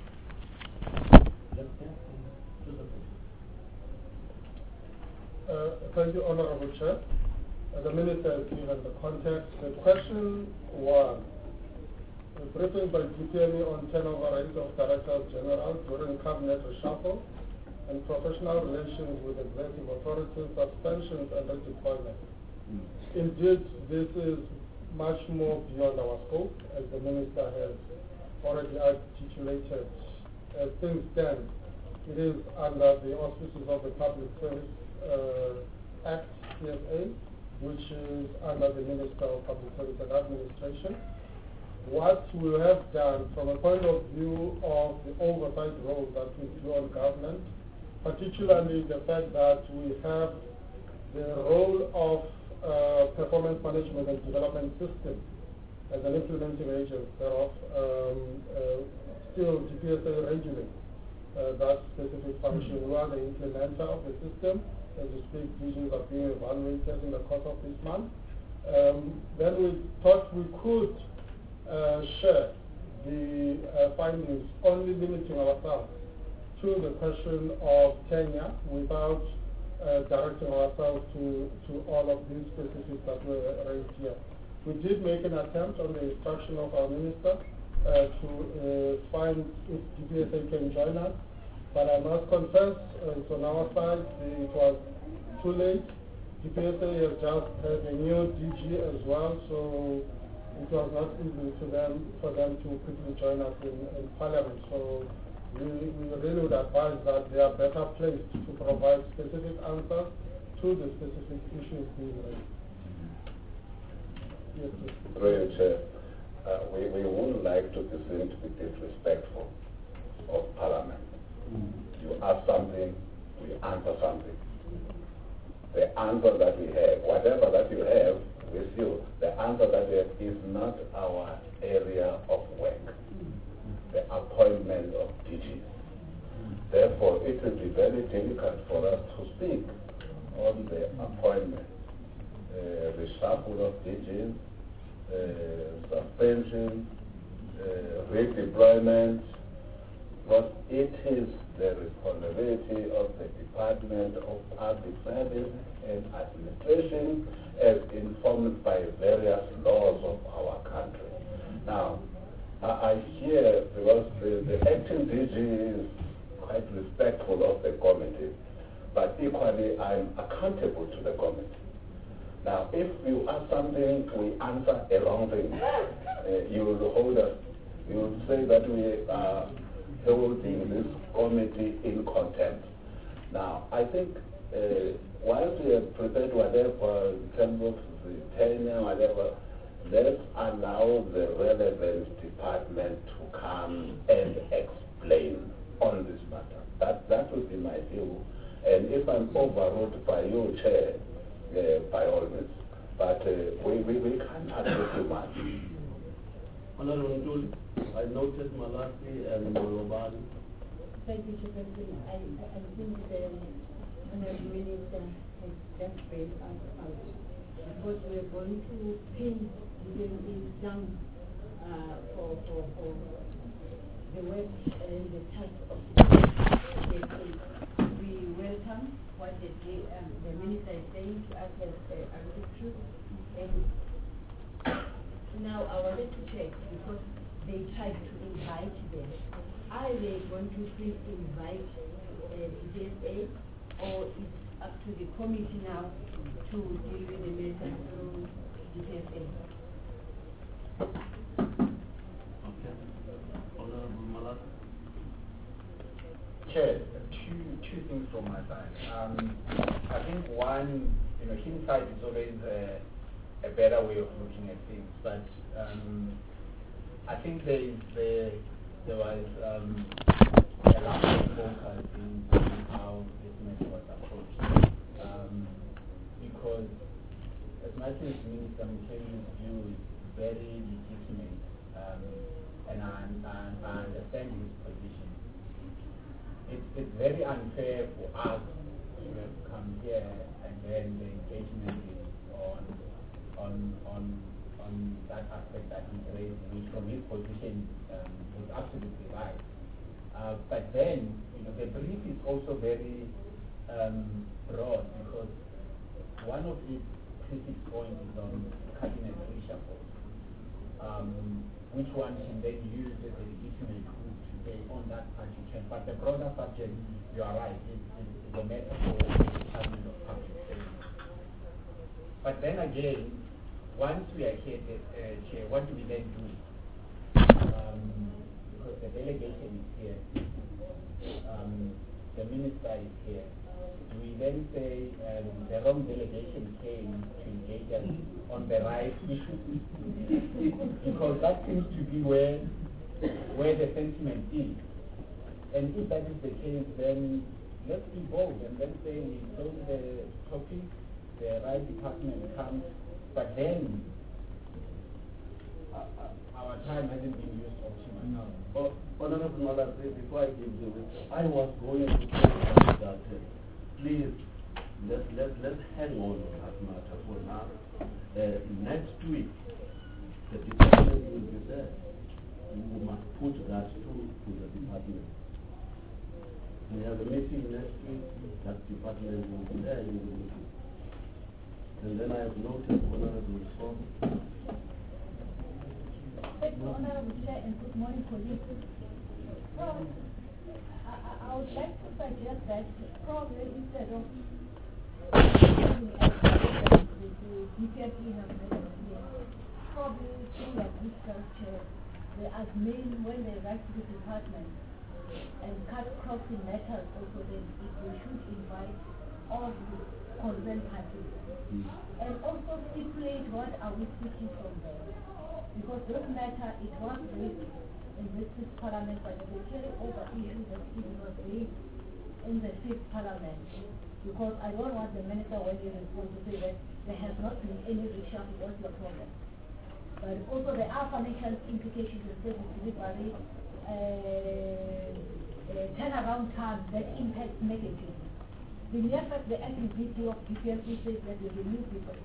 Thank you, Honorable Chair. The Minister has given the context. The question was a briefing by DPME on turnover rate of Directors General during Cabinet reshuffle and professional relations with executive authorities, suspensions and redeployment. Indeed, this is much more beyond our scope, as the Minister has already articulated. As things stand, it is under the auspices of the Public Service Act, CSA, which is under the Minister of Public Service and Administration. What we have done from a point of view of the oversight role that we do on government, particularly the fact that we have the role of performance management and development system as an implementing agent thereof, still DPSA regulates that specific function. We are the implementer of the system. As we speak, DGs are being evaluated in the course of this month. Then we thought we could share the findings, only limiting ourselves to the question of tenure without directing ourselves to all of these specifics that were raised here. We did make an attempt on the instruction of our minister to find if DPSA can join us, but I must confess, it's on our side, it was too late. DPSA has just had a new DG as well, so it was not easy for them to quickly join us in Parliament. So we really would advise that they are better placed to provide specific answers to the specific issues being raised. Yes, please. Brilliant, Chair. We wouldn't like to be seen to be disrespectful of Parliament. You ask something, we answer something. The answer that we have, whatever that you have with you, the answer that we have is not our area of work, the appointment of DGs. Therefore, it will be very difficult for us to speak on the appointment, reshuffle of DGs, suspension, redeployment, but it is the responsibility of the Department of Public Service and Administration as informed by various laws of our country. Now, I hear, because the acting DG is quite respectful of the committee, but equally I'm accountable to the committee. Now, if you ask something, we answer a wrong thing. You will hold us, you will say that we are holding this committee in contempt. Now, I think once we have prepared whatever in terms of the tenure, whatever, let's allow the relevant department to come and explain on this matter. That would be my view. And if I'm overruled by you, Chair, by all means, but we can't argue too much. Honorable Nduli, I noted Malasi and Molobani. Thank you, Chairperson. I think the Honorable Minister has just bailed us out because we are going to pin the down for the work and the task of the we welcome what the Minister is saying to us as the truth. And now I wanted to check because they tried to invite them. Are they going to please invite DPSA, or it's up to the committee now to deal with the matter through DPSA? Okay. Honorable Malasi. Chair, two things from my side. I think one, hindsight is always a better way of looking at things, but I think there was a lack of focus in how this matter was approached, because as much as Minister Mukeli's view is very legitimate, and I understand his position, it's very unfair for us to have come here and then the engagement is on that aspect that he's raised, which from his position is absolutely right. But then, the brief is also very broad, because one of his critical points is on cabinet reshuffle. Which one can then use as a legitimate group to say on that partition? But the broader subject, you are right, is a matter for the Department of Public Service. But then again, once we are here, Chair, what do we then do? Because the delegation is here, the minister is here. Do we then say the wrong delegation came to engage us on the right issue? Because that seems to be where the sentiment is. And if that is the case, then let's be bold and then say we close the topic, the right department comes, but then our time hasn't been used optimally. No. Honorable Malazzi, before I give the witness, I was going to say that please let's hang on that matter for now. Next week, the department will be there. You must put that to the department. We have a meeting next week. That department will be there in the meeting. And then I have noted Honorable Song. Honorable Chair, and good morning, colleagues. I would like to suggest that probably instead of the DPME has made here, probably through like this structure, the admin, when they write to the department and cut crossing matters also, then they should invite all the concerned parties. And also stipulate what are we seeking from them. Because this matter, it was raised in this fifth parliament, but the carry-over issue that it was raised in the fifth parliament. Because I don't want the minister when he responds to say that there has not been any reshuffle, what's your problem? But also there are financial implications in service delivery, turnaround time that impacts negatively. The mere fact the acting VP of DPME says that they will move DP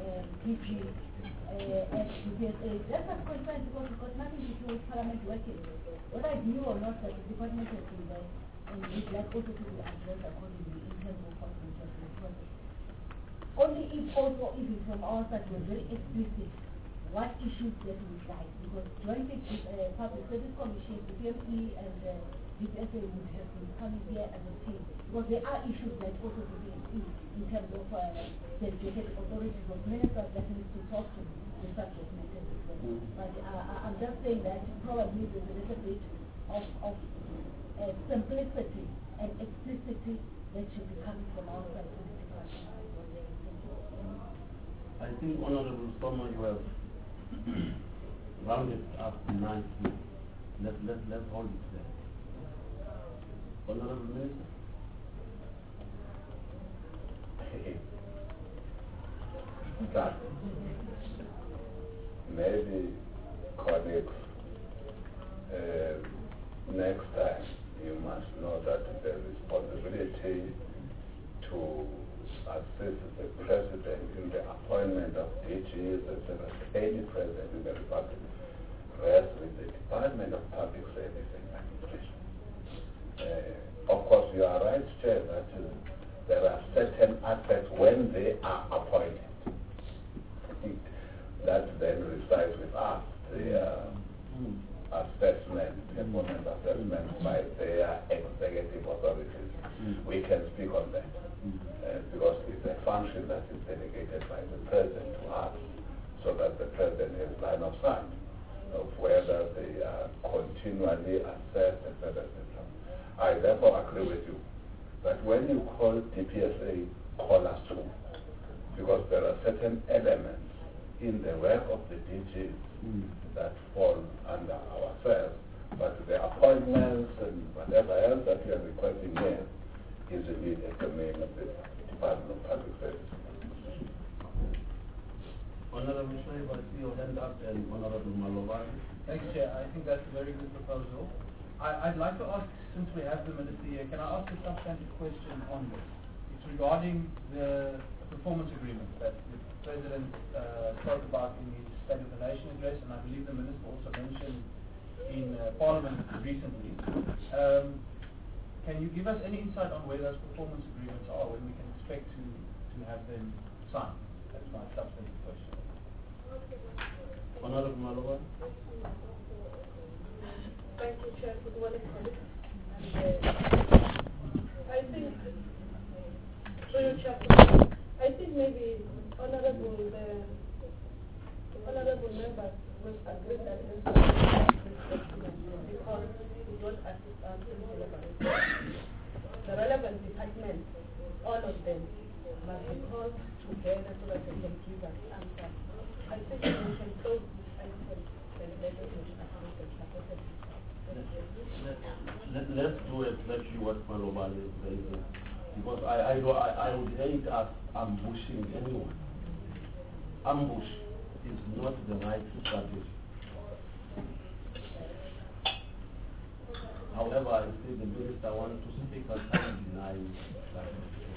at DPSA, that's not concerned because it's got nothing to do with Parliament working. Whether it's new or not, that the department has been there, and we'd like also to be addressed accordingly in terms of confidential process. Only if also, even from our side, we're very explicit what issues that we like, because joint Public Service Commission, the PME and the DPSA would have been coming here as a team, because there are issues that also to be in terms of delegated authorities of ministers that need to talk to the subject matters as well. But I'm just saying that probably there's a little bit of simplicity and explicitity that should be coming from our side to the department. I think Honorable Soma, you have rounded up nicely. Let's hold it there. Honorable Minister. That maybe colleagues, next time you must know that the responsibility to assist the President in the appointment of DGs, etc., any President in the Republic, rests with the Department of Public Service and Administration. Of course, you are right, Chair, that there are certain aspects when they are appointed that then resides with us, the assessment, appointment assessment by their executive authorities. We can speak on that because it's a function that is delegated by the President to us, so that the President has line of sight of whether they are continually assessed, etc., etc. I therefore agree with you that when you call DPSA, call us too, because there are certain elements in the work of the DGs that fall under ourselves, but the appointments and whatever else that we are requesting here is indeed a domain of the Department of Public Service. Honorable Shaib, I see your hand up, and Honorable Malobane. Thanks, Chair. I think that's a very good proposal. I'd like to ask, since we have the Minister here, can I ask a substantive question on this? It's regarding the performance agreement that the President spoke about in his State of the Nation address, and I believe the Minister also mentioned in Parliament recently. Can you give us any insight on where those performance agreements are, when we can expect to have them signed? That's my substantive question. Honorable Malobane. Thank you, Chair. Good morning, colleagues. I think, through your Chair, I think maybe honorable members will agree that this is because it was assistance in delivery. The relevant departments, all of them, must be called together so that they can give us answer. I think we can close this item and let us Let's do exactly what Malobane is saying, because I would hate us ambushing anyone. Ambush is not the right strategy. minister want to speak, I can't deny that.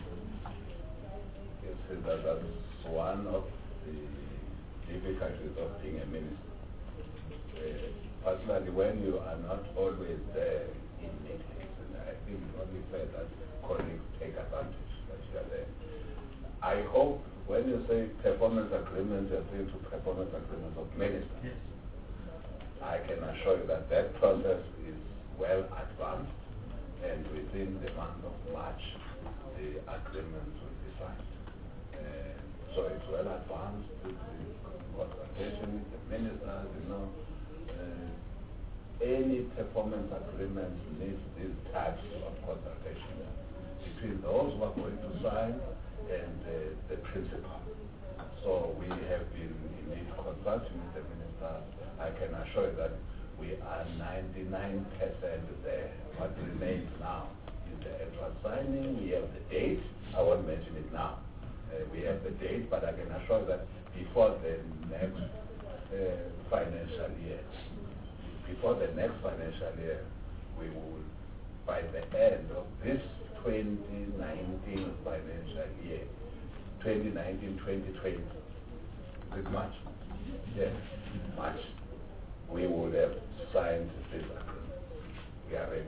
Yes, that's one of the difficulties of being a minister. Particularly when you are not always there in meetings, and I think it's only fair that colleagues take advantage that you are there. I hope when you say performance agreement, you're saying to performance agreements of ministers. Yes. I can assure you that that process is well advanced, and within the month of March, the agreement will be signed. So it's well advanced with the consultation with the ministers, any performance agreement needs these types of consultation between those who are going to sign and the principal. So we have been indeed consulting with the minister. I can assure you that we are 99% there. What remains now is the actual signing. We have the date. I won't mention it now. We have the date, but I can assure you that before the next financial year, we will, by the end of this 2019 financial year, 2019-2020, this March, yes, March, we will have signed this agreement. We are ready.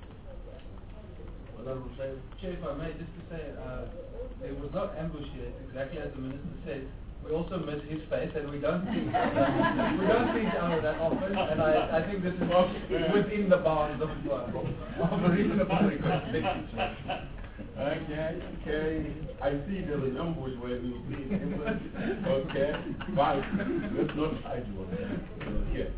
Chair, if I may, just to say, there was no ambush here, exactly as the Minister said. We also miss his face, and we don't see each other that often, and I think this is within the bounds of a reasonable request. Okay, I see there is ambush where you see it. Okay, fine. Let's not argue on that. Okay.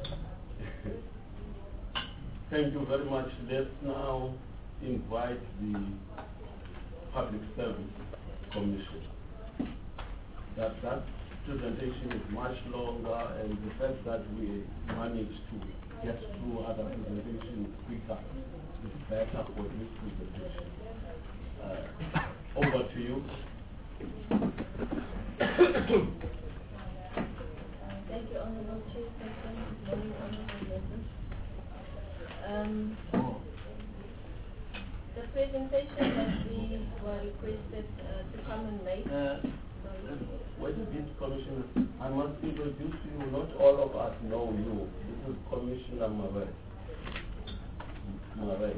Thank you very much. Let's now invite the Public Service Commission. That presentation is much longer, and the fact that we managed to get through other presentations quicker is better for this presentation. Over to you. Thank you, Honorable Chairperson. Good morning, Honorable members. The presentation that we were requested to come and make. What is this, Commissioner? I must introduce you. Not all of us know you. This is Commissioner Marais. Marais.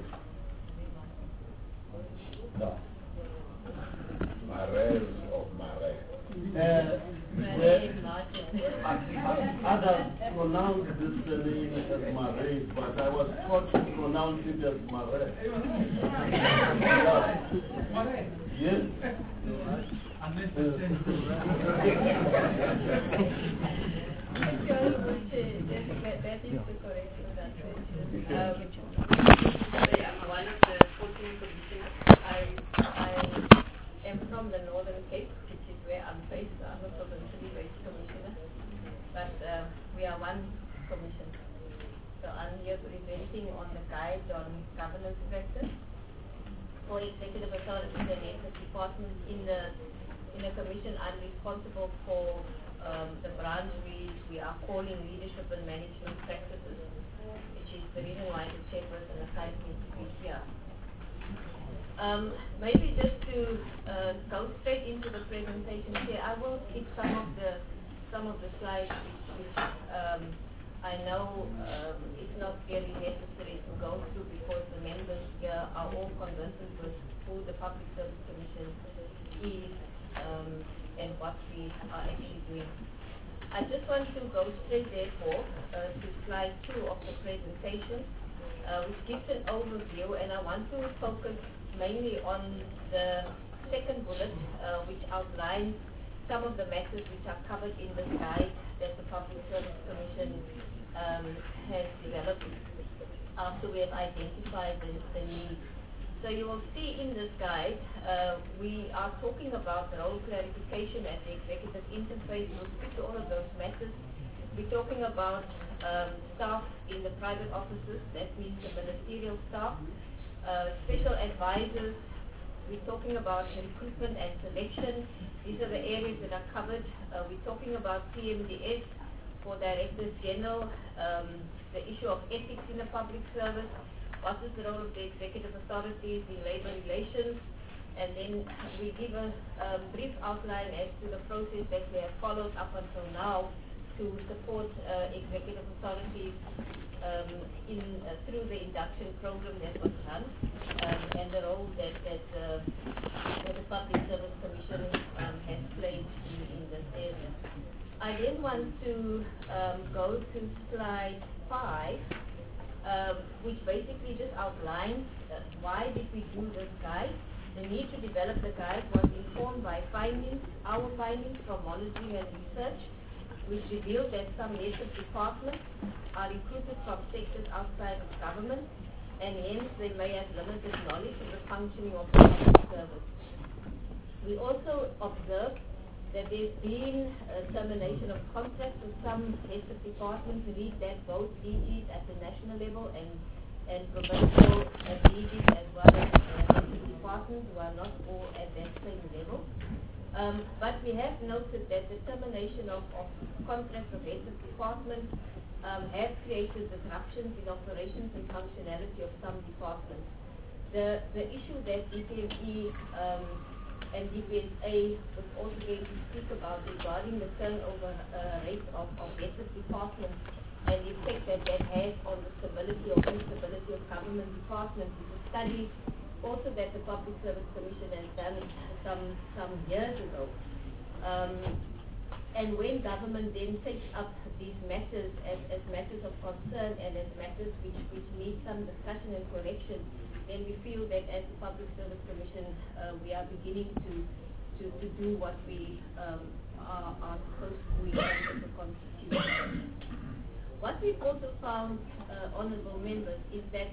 No. Marais of Marais. Others pronounce this name as Marais, but I was taught to pronounce it as Marais. Yes? Thank you, Honorable Chair. That is the correct pronunciation. I'm one of the 14 commissioners. I am from the Northern Cape, which is where I'm based. I'm a provincially based commissioner. But we are one commission. So I'm here presenting on the guide on governance practice for executive authorities and ethics departments in the commission. I'm responsible for the branch we are calling leadership and management practices, which is the reason why the chairperson assigned me to be here. Maybe just to go straight into the presentation here, I will skip some of the slides which I know it's not really necessary to go through because the members here are all conversant with who the Public Service Commission is and what we are actually doing. I just want to go straight therefore to slide 2 of the presentation, which gives an overview, and I want to focus mainly on the second bullet, which outlines some of the matters which are covered in the guide that the Public Service Commission has developed after we have identified the need. So you will see in this guide, we are talking about role clarification at the executive interface. We'll speak to all of those matters. We're talking about staff in the private offices, that means the ministerial staff, special advisors. We're talking about recruitment and selection. These are the areas that are covered. We're talking about PMDS for Directors General, the issue of ethics in the public service, what is the role of the executive authorities in labor relations, and then we give a brief outline as to the process that we have followed up until now to support executive authorities through the induction program that was run, and the role that the Public Service Commission has played in this area. I then want to go to slide 5, which basically just outlines why did we do this guide. The need to develop the guide was informed by our findings from monitoring and research, which revealed that some heads of departments are recruited from sectors outside of government, and hence they may have limited knowledge of the functioning of the public service. We also observed that there's been a termination of contracts with some heads of departments, read that both DGs at the national level and provincial DGs as well as departments who are not all at that same level. But we have noted that the termination of contracts of heads of departments have created disruptions in operations and functionality of some departments. The issue that DPME and DPSA was also going to speak about regarding the turnover rate of heads of departments and the effect that that has on the stability or instability of government departments is a study also that the Public Service Commission has done some years ago. And when government then takes up these matters as matters of concern and as matters which need some discussion and correction, then we feel that as the Public Service Commission we are beginning to do what we are supposed to do in terms of the Constitution. What we've also found, honourable members, is that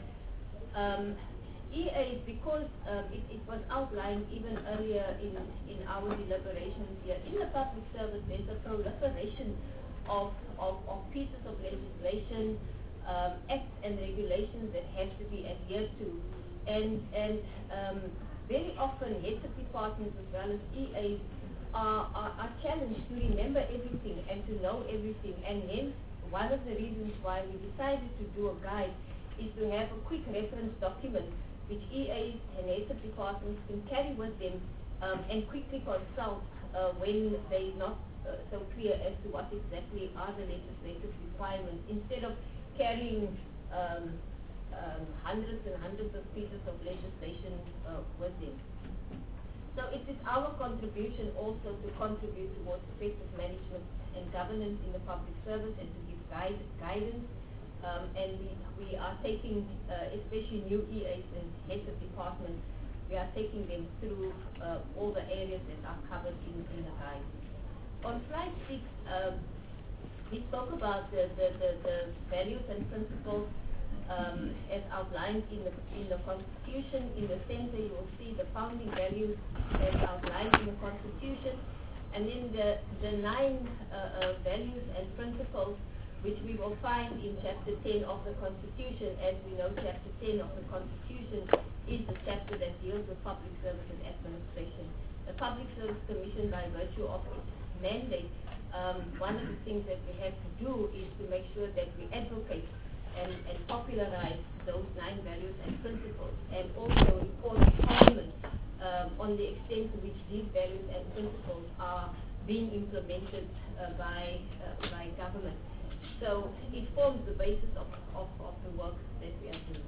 EAs, because it was outlined even earlier in our deliberations here, in the public service there's a proliferation of pieces of legislation, acts and regulations that have to be adhered to. And very often heads of departments as well as EAs are challenged to remember everything and to know everything, and hence one of the reasons why we decided to do a guide is to have a quick reference document which EAs and heads of departments can carry with them and quickly consult when they're not so clear as to what exactly are the legislative requirements, instead of carrying hundreds and hundreds of pieces of legislation with them. So it is our contribution also to contribute towards effective management and governance in the public service and to give guidance. And we are taking, especially new EAs and heads of departments, we are taking them through all the areas that are covered in the guide. On slide 6, we spoke about the values and principles as outlined in the Constitution. In the center you will see the founding values as outlined in the Constitution, and then the 9 values and principles which we will find in Chapter 10 of the Constitution. As we know, Chapter 10 of the Constitution is the chapter that deals with public service and administration. The Public Service Commission, by virtue of its mandate, one of the things that we have to do is to make sure that we advocate and popularize those 9 values and principles, and also report to Parliament on the extent to which these values and principles are being implemented by government. So it forms the basis of the work that we are doing.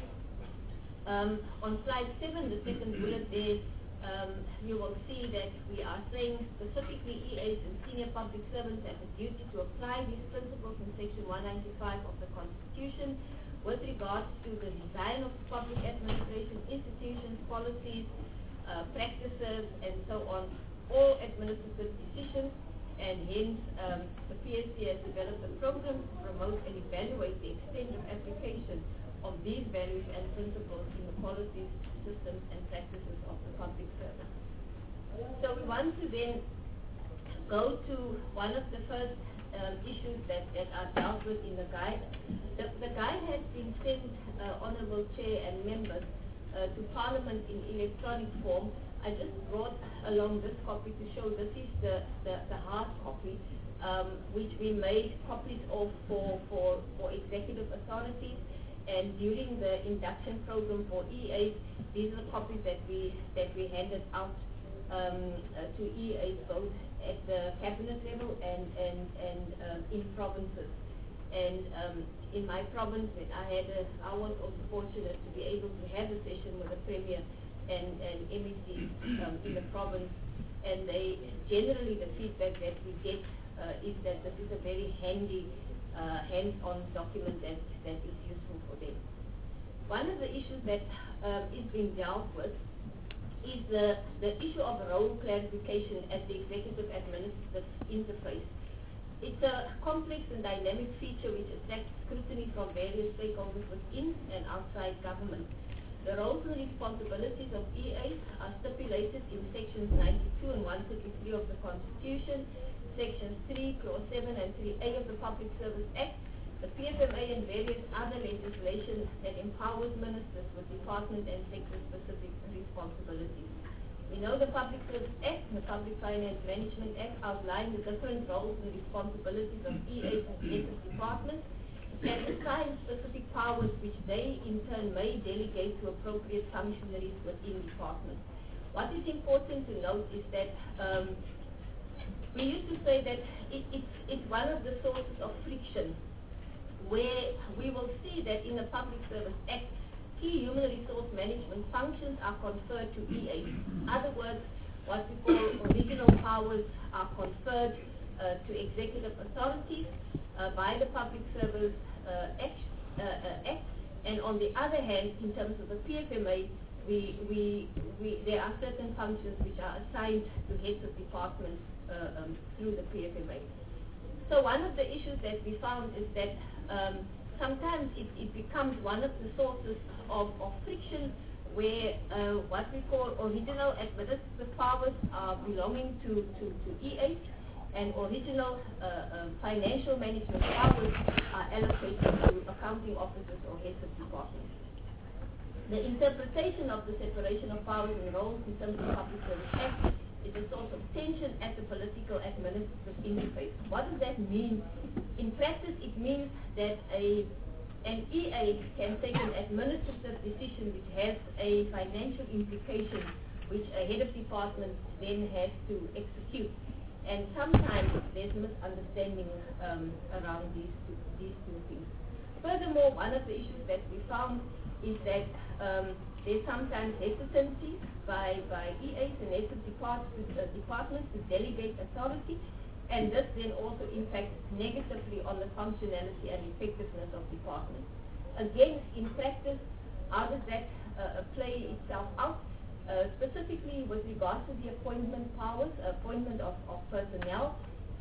On slide 7, the second bullet there, you will see that we are saying specifically EAs and senior public servants have a duty to apply these principles in section 195 of the Constitution with regards to the design of public administration, institutions, policies, practices, and so on, all administrative decisions. And hence, the PSC has developed a program to promote and evaluate the extent of application of these values and principles in the policies, systems, and practices of the public service. So we want to then go to one of the first issues that are dealt with in the guide. The guide has been sent, Honourable Chair and members, to Parliament in electronic form. I just brought along this copy to show this is the hard copy, which we made copies of for executive authorities. and during the induction program for EAs, these are copies that we handed out to EAs both at the cabinet level and in provinces. And in my province, I was also fortunate to be able to have a session with the Premier and MEC in the province. And generally the feedback that we get is that this is a very handy, hands-on document that is useful for them. One of the issues that is being dealt with is the issue of role clarification at the executive administrative interface. It's a complex and dynamic feature which attracts scrutiny from various stakeholders within and outside government. The roles and responsibilities of EAs are stipulated in sections 92 and 133 of the Constitution, sections 3, clause 7 and 3A of the Public Service Act, the PFMA and various other legislation that empowers ministers with department and sector-specific responsibilities. We know the Public Service Act and the Public Finance Management Act outline the different roles and responsibilities of EAs and heads of departments and assign specific powers which they in turn may delegate to appropriate functionaries within departments. What is important to note is that we used to say that it's one of the sources of friction, where we will see that in the Public Service Act, key human resource management functions are conferred to EAs. In other words, what we call original powers are conferred to executive authorities by the Public Service Act. And on the other hand, in terms of the PFMA, there are certain functions which are assigned to heads of departments through the PFMA. So one of the issues that we found is that sometimes it becomes one of the sources of friction where what we call original administrative powers are belonging to EAs and original financial management powers are allocated to accounting officers or heads of departments. The interpretation of the separation of powers and roles in terms of the Public Service Act is a source of tension at the political administrative interface. What does that mean? In practice, it means that an EA can take an administrative decision which has a financial implication which a head of department then has to execute. And sometimes there's misunderstanding around these two things. Furthermore, one of the issues that we found is that there's sometimes hesitancy by EAs and heads of departments to delegate authority, and this then also impacts negatively on the functionality and effectiveness of departments. Again, in practice, how does that play itself out? Specifically with regards to the appointment powers, appointment of personnel,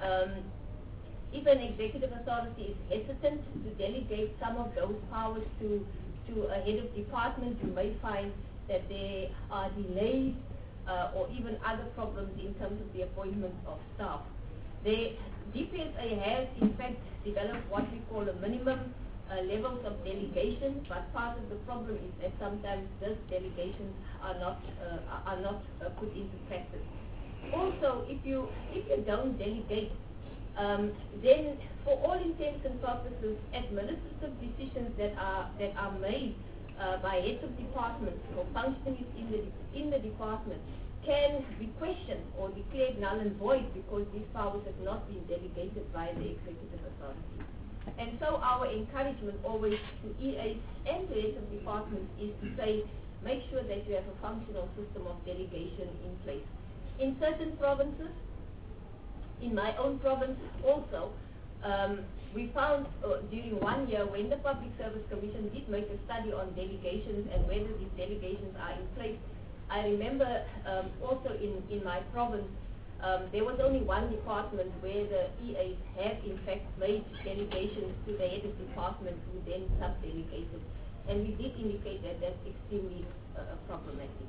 if an executive authority is hesitant to delegate some of those powers to a head of department, you may find that there are delays or even other problems in terms of the appointment of staff. The DPSA has in fact developed what we call a minimum levels of delegation, but part of the problem is that sometimes those delegations are not put into practice. Also, if you don't delegate, then for all intents and purposes, administrative decisions that are made by heads of departments or functionaries in the department can be questioned or declared null and void because these powers have not been delegated by the executive authority. And so our encouragement always to EAs and to heads of departments is to say, make sure that you have a functional system of delegation in place. In certain provinces, in my own province also, we found during 1 year when the Public Service Commission did make a study on delegations and whether these delegations are in place, I remember also in my province, there was only one department where the EAs have in fact made delegations to the head of department who then sub-delegated. And we did indicate that that's extremely problematic.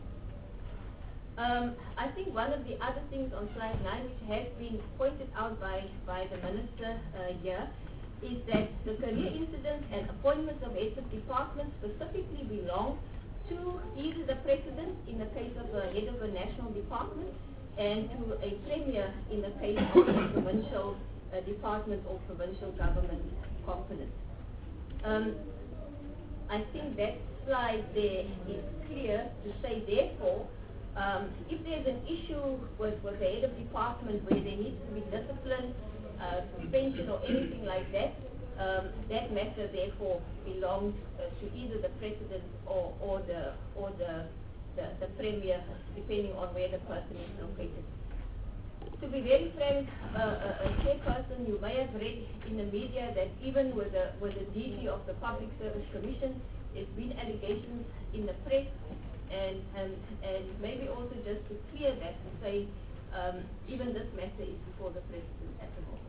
I think one of the other things on slide 9 which has been pointed out by the Minister here is that the career incidents and appointments of heads of departments specifically belong to either the President in the case of a head of a national department and to a Premier in the case of a provincial department or provincial government component. I think that slide there is clear to say, therefore, if there's an issue with the head of department where there needs to be discipline, suspension or anything like that, that matter therefore belongs to either the president or the premier, depending on where the person is located. To be very frank, chairperson, you may have read in the media that even with the DG of the Public Service Commission, there's been allegations in the press, and maybe also just to clear that to say even this matter is before the president at the moment.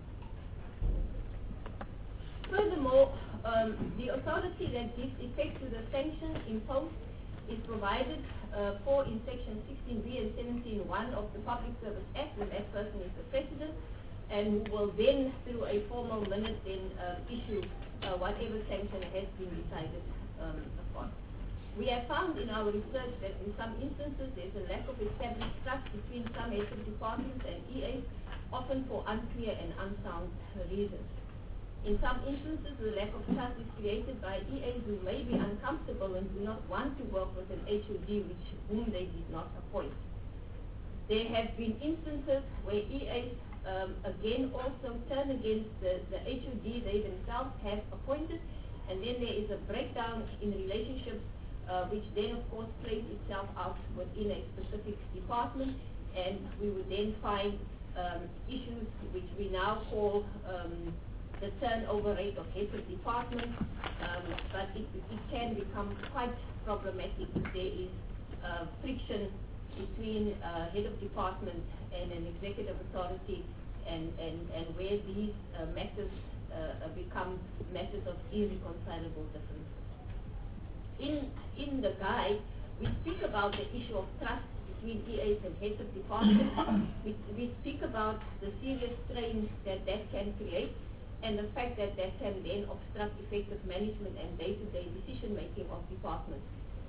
Furthermore, the authority that gives effect to the sanctions imposed is provided for in section 16b and 17(1) of the Public Service Act, and that person is the president, and who will then, through a formal minute, then issue whatever sanction has been decided upon. We have found in our research that in some instances there's a lack of established trust between some heads of departments and EAs, often for unclear and unsound reasons. In some instances, the lack of trust is created by EAs who may be uncomfortable and do not want to work with an HOD whom they did not appoint. There have been instances where EAs again also turn against the HOD they themselves have appointed, and then there is a breakdown in relationships which then of course plays itself out within a specific department, and we would then find issues which we now call the turnover rate of heads of department, but it can become quite problematic if there is friction between head of department and an executive authority, and where these matters become matters of irreconcilable differences. In the guide, we speak about the issue of trust between EAs and heads of department. We speak about the serious strain that can create, and the fact that can then obstruct effective management and day-to-day decision-making of departments.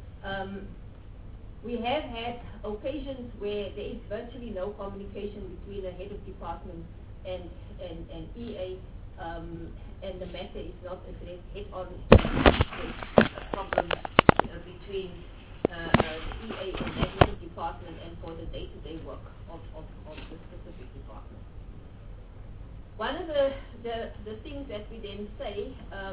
We have had occasions where there is virtually no communication between a head of department and EA, and the matter is not addressed head-on. Problems between the EA and the head of department and for the day-to-day work of the specific department. One of the things that we then say,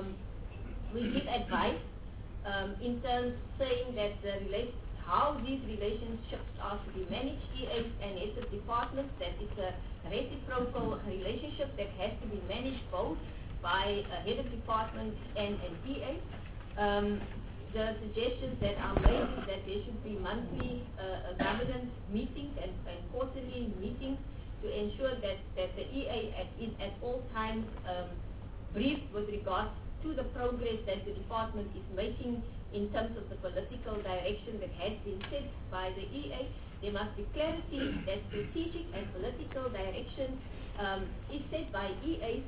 we give advice in terms saying that how these relationships are to be managed, EAs and heads of departments, that it's a reciprocal relationship that has to be managed both by a head of department and an EA. The suggestions that are made is that there should be monthly governance meetings and quarterly meetings to ensure that the EA is at all times briefed with regards to the progress that the department is making in terms of the political direction that has been set by the EA. There must be clarity that strategic and political direction is set by EAs,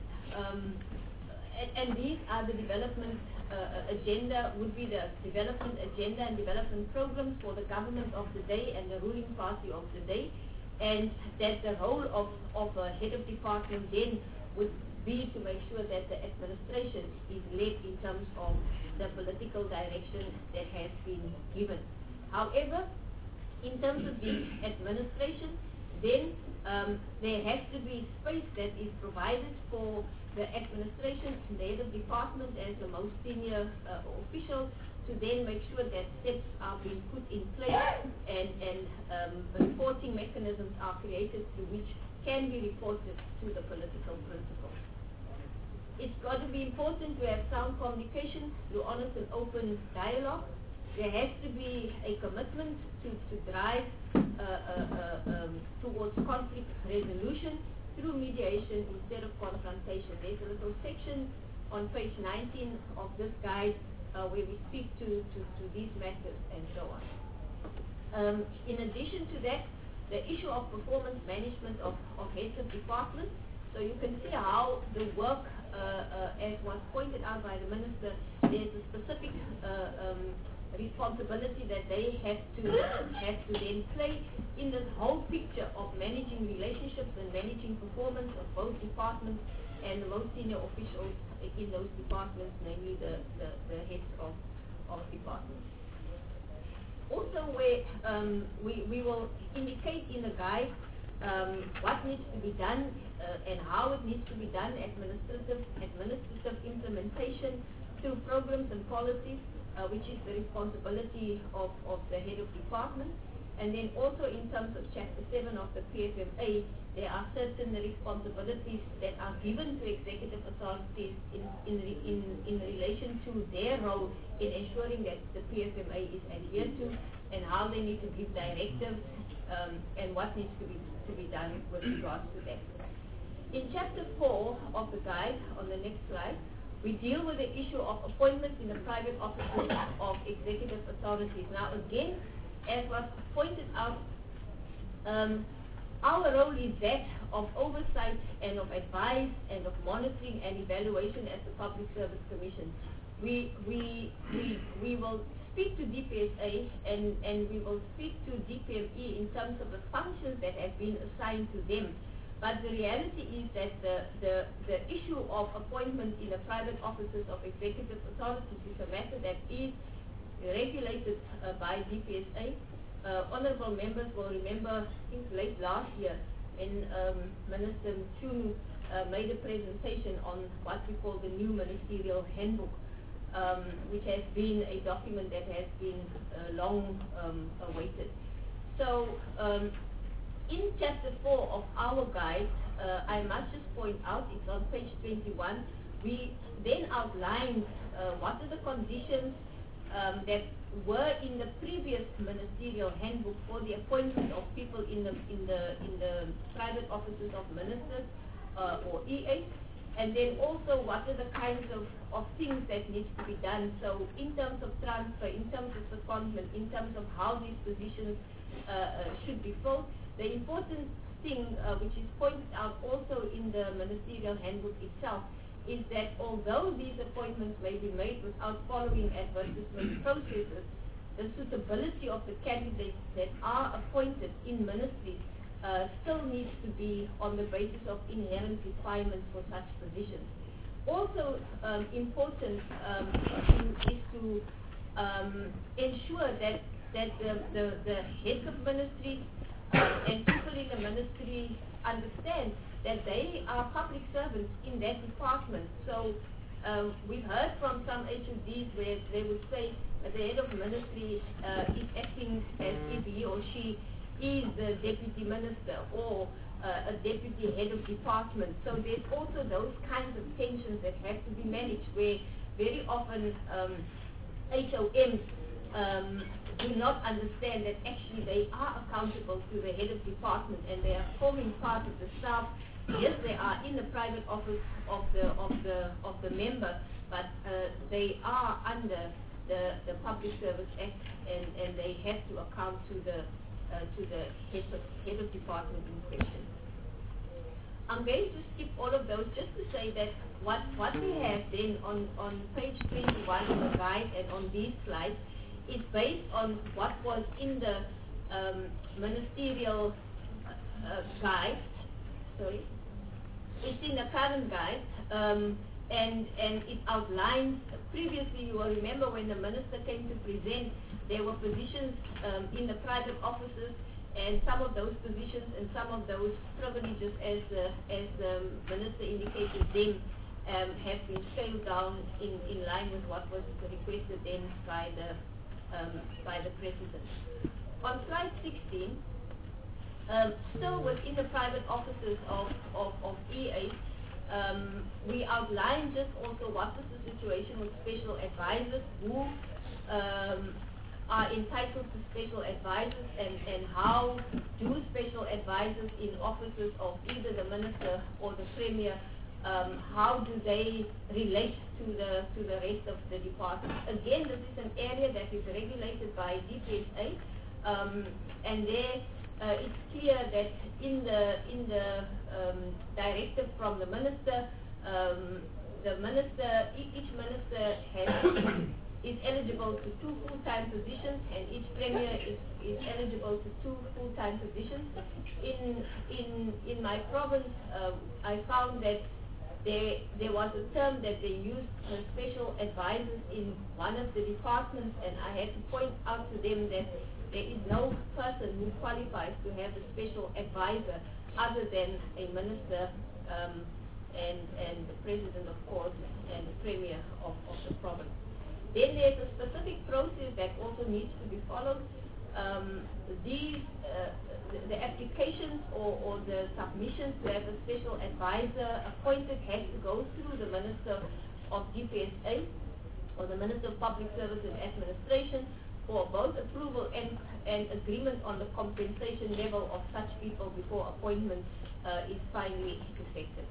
and these are the development agenda, would be the development agenda and development programs for the government of the day and the ruling party of the day, and that the role of a head of department then would be to make sure that the administration is led in terms of the political direction that has been given. However, in terms of the administration, then there has to be space that is provided for the administration, the head of department as the most senior official, to then make sure that steps are being put in place and reporting mechanisms are created through which can be reported to the political principals. It's got to be important to have sound communication through honest and open dialogue. There has to be a commitment to drive towards conflict resolution through mediation instead of confrontation. There's a little section on page 19 of this guide where we speak to these matters and so on. In addition to that, the issue of performance management of heads of departments. So you can see how the work, as was pointed out by the minister, there's a specific responsibility that they have to then play in this whole picture of managing relationships and managing performance of both departments and the most senior officials in those departments, namely the heads of departments. Also, where we will indicate in the guide what needs to be done and how it needs to be done, administrative implementation through programs and policies, which is the responsibility of the head of department. And then also in terms of Chapter 7 of the PFMA, there are certain responsibilities that are given to executive authorities in relation to their role in ensuring that the PFMA is adhered to, and how they need to give directives and what needs to be done with regards to that. In Chapter 4 of the guide, on the next slide, we deal with the issue of appointments in the private offices of executive authorities. Now again, as was pointed out, our role is that of oversight and of advice and of monitoring and evaluation as the Public Service Commission. We will speak to DPSA and we will speak to DPME in terms of the functions that have been assigned to them. But the reality is that the issue of appointment in the private offices of executive authorities is a matter that is regulated by DPSA. Honorable members will remember, I think late last year, when Minister Mchunu made a presentation on what we call the new ministerial handbook, which has been a document that has been long awaited. So in Chapter 4 of our guide, I must just point out, it's on page 21, we then outlined what are the conditions that were in the previous ministerial handbook for the appointment of people in the private offices of ministers or EAs, and then also what are the kinds of things that needs to be done. So in terms of transfer, in terms of secondment, in terms of how these positions should be filled. The important thing which is pointed out also in the ministerial handbook itself is that although these appointments may be made without following advertisement processes, the suitability of the candidates that are appointed in ministries still needs to be on the basis of inherent requirements for such positions. Also important is to ensure that the heads of ministries and people in the ministry understand that they are public servants in that department. So we've heard from some HODs where they would say that the head of ministry is acting as if he or she is the deputy minister or a deputy head of department. So there's also those kinds of tensions that have to be managed, where very often HOMs do not understand that actually they are accountable to the head of department and they are forming part of the staff. Yes, they are in the private office of the member, but they are under the Public Service Act, and they have to account to the head of department in question. I'm going to skip all of those just to say that what we have then on page 21 in the guide and on these slides is based on what was in the ministerial guide. Sorry, it's in the current guide, and it outlines. Previously, you will remember when the minister came to present, there were positions in the private offices, and some of those positions and some of those privileges, as the minister indicated, them have been scaled down in line with what was requested then by the president. On slide 16, still within the private offices of EAs, we outline just also what is the situation with special advisors who are entitled to special advisors, and how do special advisors in offices of either the minister or the premier, how do they relate to the rest of the department? Again, this is an area that is regulated by DPSA, and there it's clear that in the directive from the minister, each minister is eligible to 2 full-time positions, and each premier is eligible to 2 full-time positions. In my province, I found that there was a term that they used, special advisors in one of the departments, and I had to point out to them that there is no person who qualifies to have a special advisor other than a minister and the president, of course, and the premier of the province. Then there's a specific process that also needs to be followed. The applications or the submissions to have a special advisor appointed has to go through the Minister of DPSA or the Minister of Public Service and Administration for both approval and agreement on the compensation level of such people before appointment is finally effective.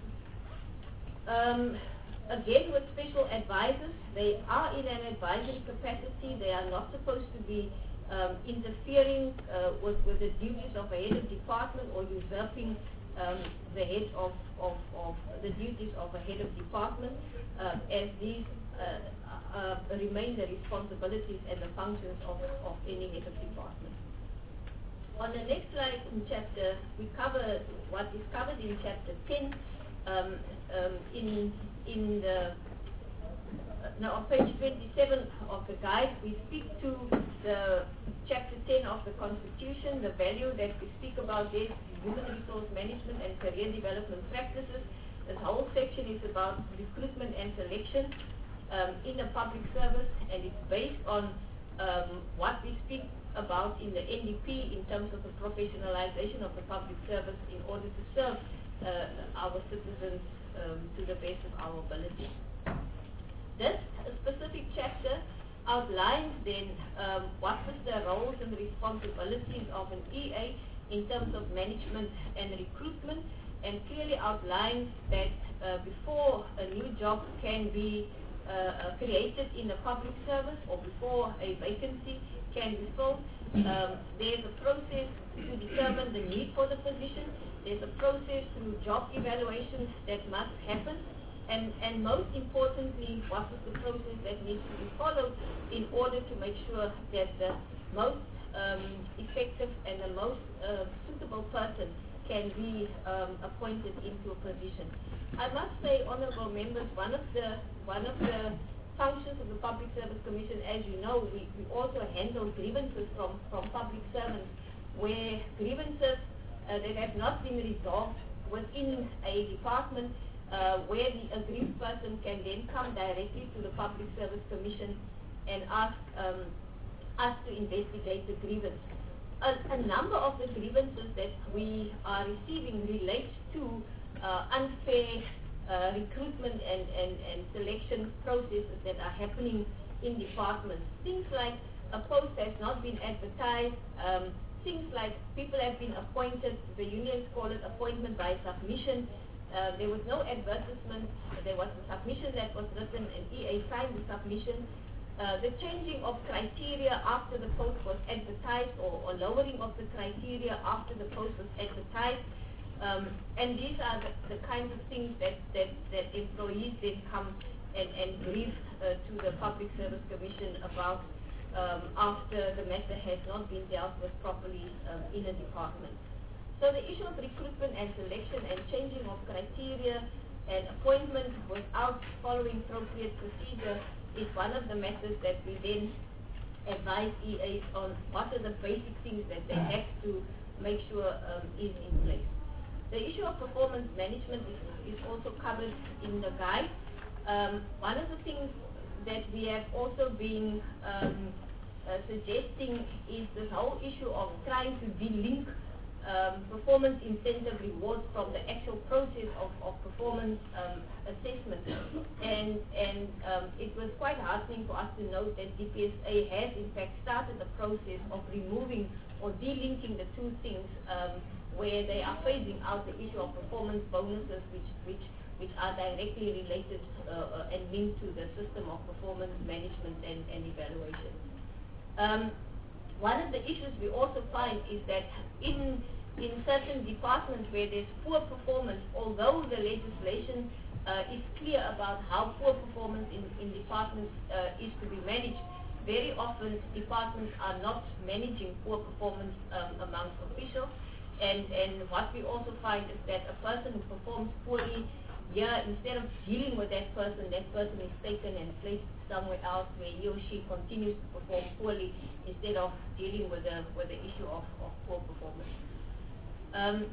Again, with special advisors, they are in an advisory capacity. They are not supposed to be interfering with the duties of a head of department or usurping the head of the duties of a head of department, as these remain the responsibilities and the functions of any head of department. On the next slide in chapter, we cover what is covered in chapter 10 in the now on page 27 of the guide, we speak to the chapter 10 of the Constitution, the value that we speak about is human resource management and career development practices. This whole section is about recruitment and selection in the public service, and it's based on what we speak about in the NDP in terms of the professionalization of the public service in order to serve our citizens to the best of our ability. This specific chapter outlines then what is the roles and responsibilities of an EA in terms of management and recruitment, and clearly outlines that before a new job can be created in the public service or before a vacancy can be filled, there's a process to determine the need for the position. There's a process through job evaluations that must happen. And most importantly, what is the process that needs to be followed in order to make sure that the most effective and the most suitable person can be appointed into a position. I must say, honorable members, one of the functions of the Public Service Commission, as you know, we also handle grievances from public servants, where grievances that have not been resolved within a department, where the aggrieved person can then come directly to the Public Service Commission and ask us to investigate the grievance. A number of the grievances that we are receiving relates to unfair recruitment and selection processes that are happening in departments. Things like a post has not been advertised, things like people have been appointed, the unions call it appointment by submission. There was no advertisement, there was a submission that was written and EA signed the submission. The changing of criteria after the post was advertised or lowering of the criteria after the post was advertised. And these are the kinds of things that employees then come and brief to the Public Service Commission about after the matter has not been dealt with properly in a department. So the issue of recruitment and selection and changing of criteria and appointment without following appropriate procedure is one of the matters that we then advise EAs on what are the basic things that they have to make sure is in place. The issue of performance management is also covered in the guide. One of the things that we have also been suggesting is this whole issue of trying to de-link performance incentive rewards from the actual process of performance assessment. And it was quite heartening for us to note that DPSA has in fact started the process of removing or de-linking the two things where they are phasing out the issue of performance bonuses which are directly related and linked to the system of performance management and evaluation. One of the issues we also find is that in certain departments where there's poor performance, although the legislation is clear about how poor performance in departments is to be managed, very often departments are not managing poor performance amongst officials. And what we also find is that a person who performs poorly here, instead of dealing with that person is taken and placed somewhere else where he or she continues to perform poorly instead of dealing with the issue of poor performance.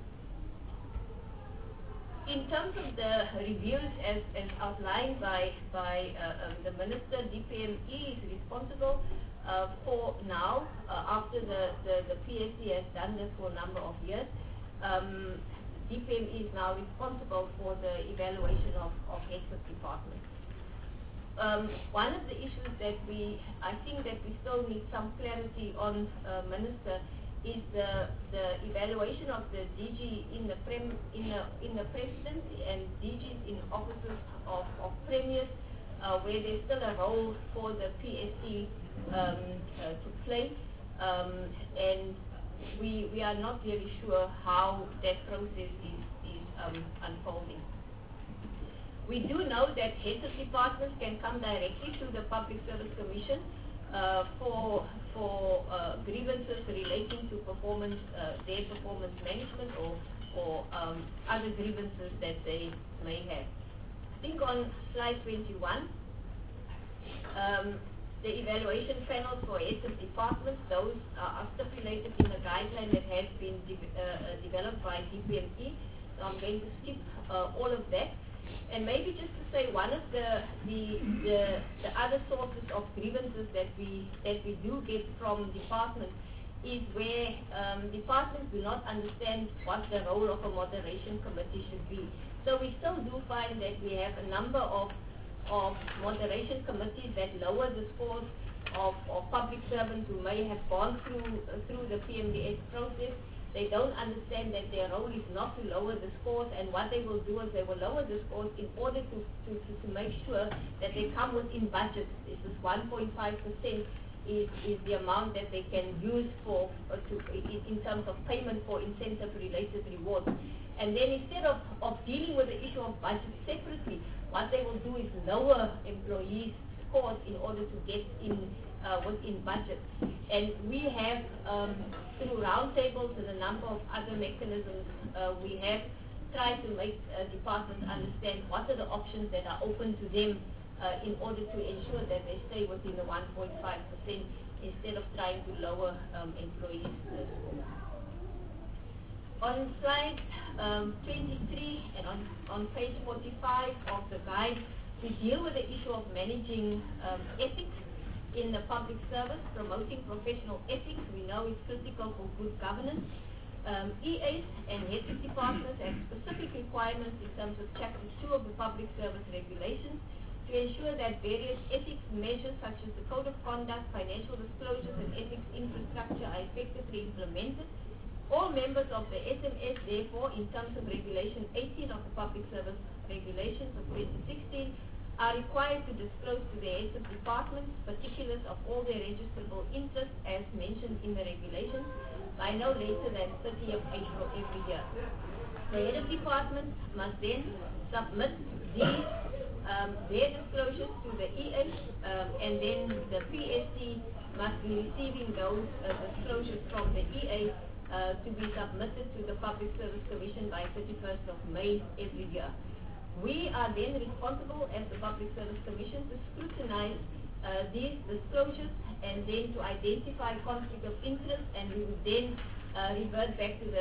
In terms of the reviews as outlined by the Minister, DPME is responsible for now, after the PSC has done this for a number of years. DPME is now responsible for the evaluation of heads of departments. One of the issues that I think that we still need some clarity on, Minister, is the evaluation of the DG in the presidency and DGs in offices of premiers, where there's still a role for the PSC to play, and we are not really sure how that process is unfolding. We do know that heads of departments can come directly to the Public Service Commission for grievances relating to performance, their performance management or other grievances that they may have. I think on slide 21, the evaluation panels for heads of departments, those are stipulated in the guideline that has been developed by DPME. So I'm going to skip all of that. And maybe just to say, one of the other sources of grievances that we do get from departments is where departments do not understand what the role of a moderation committee should be. So we still do find that we have a number of moderation committees that lower the scores of public servants who may have gone through the PMDS process. They don't understand that their role is not to lower the scores, and what they will do is they will lower the scores in order to make sure that they come within budget. This is 1.5% is the amount that they can use in terms of payment for incentive-related rewards. And then instead of dealing with the issue of budget separately, what they will do is lower employees' scores in order to get within budget. And we have, through roundtables and a number of other mechanisms, we have tried to make departments understand what are the options that are open to them in order to ensure that they stay within the 1.5% instead of trying to lower employees' scores. On slide 23 and on page 45 of the guide, we deal with the issue of managing ethics in the public service. Promoting professional ethics, we know, is critical for good governance. EAs and heads of departments have specific requirements in terms of Chapter 2 of the Public Service Regulations to ensure that various ethics measures such as the Code of Conduct, financial disclosures, and ethics infrastructure are effectively implemented. All members of the SMS, therefore, in terms of Regulation 18 of the Public Service Regulations of 2016, are required to disclose to the heads of departments particulars of all their registrable interests as mentioned in the regulations by no later than 30th of April every year. The head of department must then submit their disclosures to the EA, and then the PSC must be receiving those disclosures from the EA to be submitted to the Public Service Commission by 31st of May every year. We are then responsible as the Public Service Commission to scrutinize these disclosures and then to identify conflict of interest, and we would then revert back to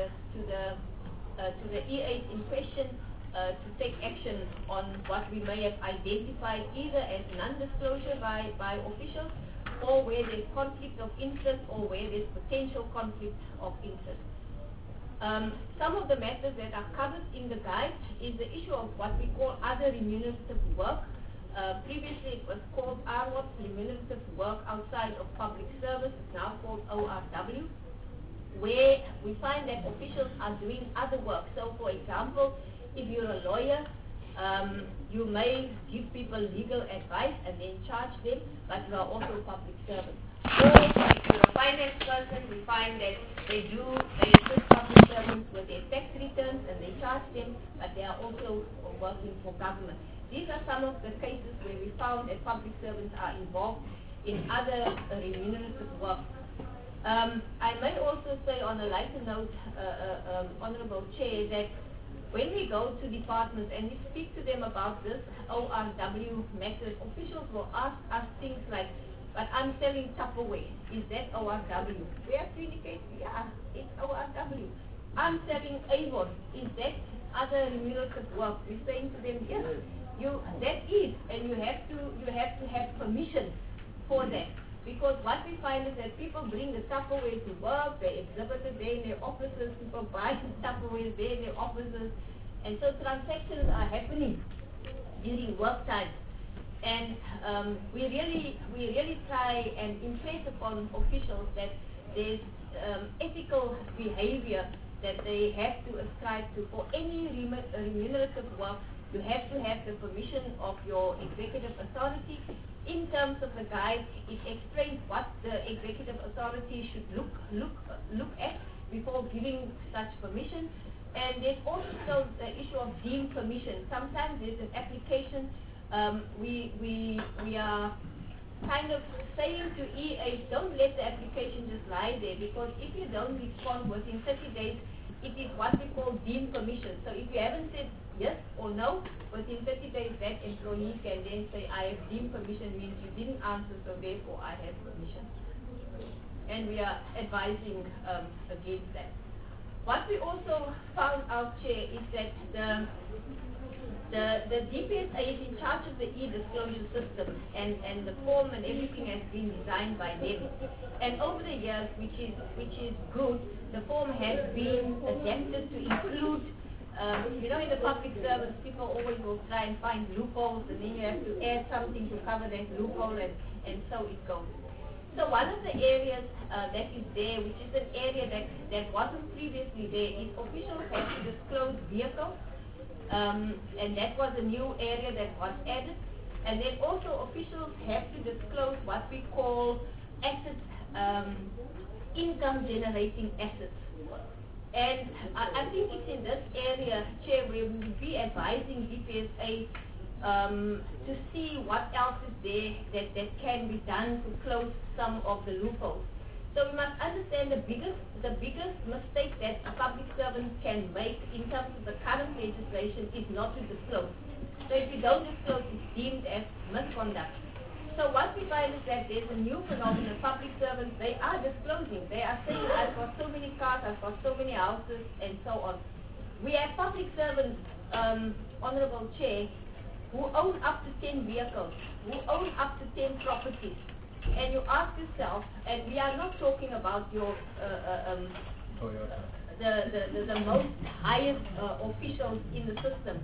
the EAs in question to take action on what we may have identified either as non-disclosure by officials, or where there's conflict of interest, or where there's potential conflict of interest. Some of the matters that are covered in the guide is the issue of what we call other remunerative work. Previously it was called RWOP, remunerative work outside of public service. It's now called ORW, where we find that officials are doing other work. So, for example, if you're a lawyer, you may give people legal advice and then charge them, but you are also a public servant. Or if you're a finance person, we find that they assist public servants with their tax returns and they charge them, but they are also working for government. These are some of the cases where we found that public servants are involved in other remunerative work. I may also say on a lighter note, Honorable Chair, that when we go to departments and we speak to them about this ORW method, officials will ask us things like, but I'm selling Tupperware. Is that ORW? We have to indicate, yeah, it's ORW. I'm selling Avon. Is that other remunerative work? We're saying to them, yes, that is, and you have to have permission for that. Because what we find is that people bring the Tupperware to work, they exhibit it there in their offices, people buy the Tupperware there in their offices, and so transactions are happening during work time. And we really try and impress upon officials that there's ethical behavior that they have to ascribe to. For any remunerative work, you have to have the permission of your executive authority. In terms of the guide, it explains what the executive authority should look at before giving such permission. And there's also the issue of deemed permission. Sometimes there's an application. We are kind of saying to EAs, don't let the application just lie there, because if you don't respond within 30 days, it is what we call deemed permission. So if you haven't said yes or no, within 30 days that employee can then say, I have deemed permission, means you didn't answer, so therefore I have permission. And we are advising against that. What we also found out, Chair, is that the DPSA is in charge of the e-disclosure system, and the form and everything has been designed by them. And over the years, which is good, the form has been adapted to include, in the public service, people always will try and find loopholes, and then you have to add something to cover that loophole, and so it goes. So one of the areas that is there, which is an area that wasn't previously there, is officials have to disclose vehicles. And that was a new area that was added. And then also officials have to disclose what we call assets, income generating assets. And I think it's in this area, Chair, where we will be advising DPSA to see what else is there that can be done to close some of the loopholes. So we must understand the biggest mistake that a public servant can make in terms of the current legislation is not to disclose. So if you don't disclose, it's deemed as misconduct. So what we find is that there's a new phenomenon. Public servants, they are disclosing. They are saying, I've got so many cars, I've got so many houses, and so on. We have public servants, Honorable Chair, who own up to 10 vehicles, who own up to 10 properties. And you ask yourself, and we are not talking about your the most highest officials in the system.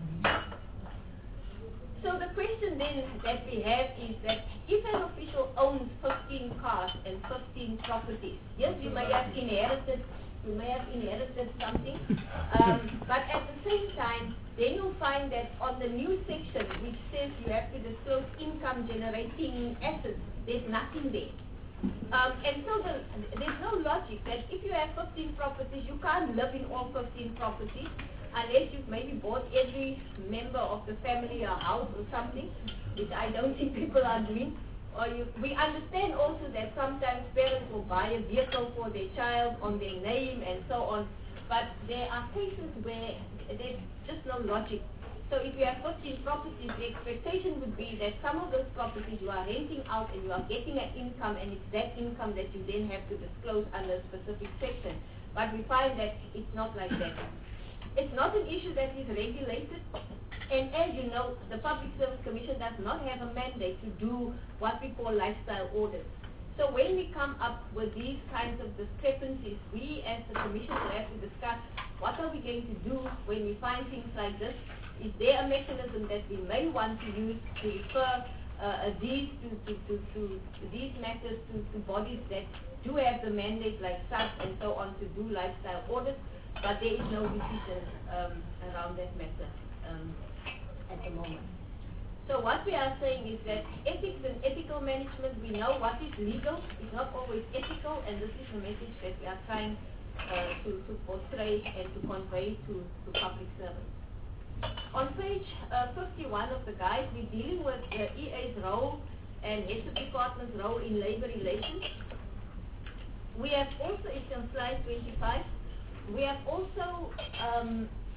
So the question then that we have is that if an official owns 15 cars and 15 properties, yes, you may have inherited something, but at the same time, then you'll find that on the new section, which says you have to disclose income generating assets, there's nothing there. And so there's no logic that if you have 15 properties, you can't live in all 15 properties unless you've maybe bought every member of the family a house or something, which I don't think people are doing. We understand also that sometimes parents will buy a vehicle for their child on their name and so on, but there are cases where there's just no logic. So if you have 15 properties, the expectation would be that some of those properties you are renting out and you are getting an income, and it's that income that you then have to disclose under a specific section. But we find that it's not like that. It's not an issue that is regulated. And as you know, the Public Service Commission does not have a mandate to do what we call lifestyle audits. So when we come up with these kinds of discrepancies, we as the Commission will have to discuss what are we going to do when we find things like this. Is there a mechanism that we may want to use to refer these matters to bodies that do have the mandate like SARS and so on to do lifestyle audits, but there is no decision around that matter at the moment. So what we are saying is that ethics and ethical management, we know what is legal is not always ethical, and this is the message that we are trying to portray and to convey to public servants. On page 51 of the guide, we're dealing with the EA's role and heads of department's role in labor relations. We have also, it's on slide 25, we have also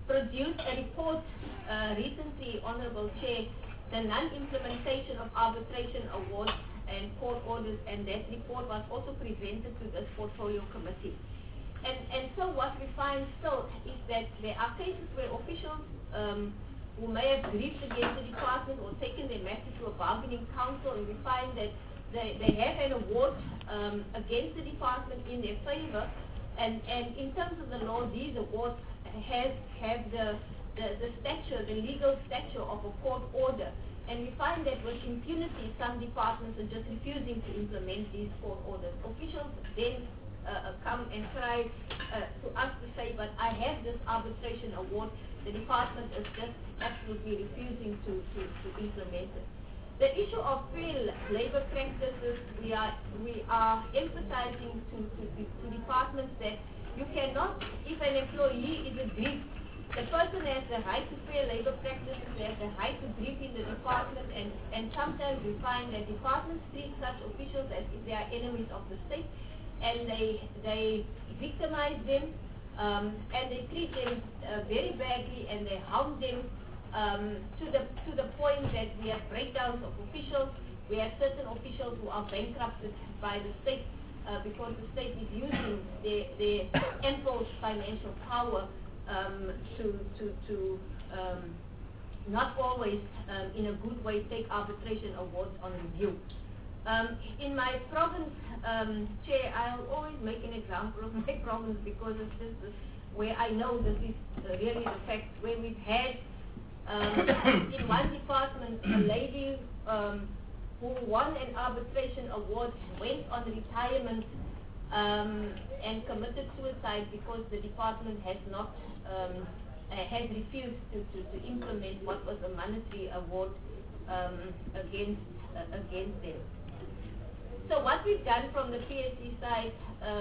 produced a report recently, Honorable Chair, the non-implementation of arbitration awards and court orders, and that report was also presented to this portfolio committee. And so what we find still is that there are cases where officials who may have grieved against the department or taken their matter to a bargaining council, and we find that they have an award against the department in their favor, and in terms of the law, these awards have the stature, the legal stature of a court order. And we find that with impunity, some departments are just refusing to implement these court orders. Officials then come and try to us to say, but I have this arbitration award. The department is just absolutely refusing to implement it. The issue of fair labor practices, we are emphasizing to departments that you cannot, if an employee is aggrieved, the person has the right to fair labor practices, they have the right to grieve in the department, and sometimes we find that departments treat such officials as if they are enemies of the state, and they victimize them, and they treat them very badly, and they harm them to the point that we have breakdowns of officials. We have certain officials who are bankrupted by the state because the state is using their ample financial power to not always in a good way take arbitration awards on review. In my province, Chair, I'll always make an example of my province because it's just where I know this is really the fact, where we've had in one department a lady who won an arbitration award, went on retirement and committed suicide because the department has not has refused to implement what was a monetary award against them. So what we've done from the PSC side,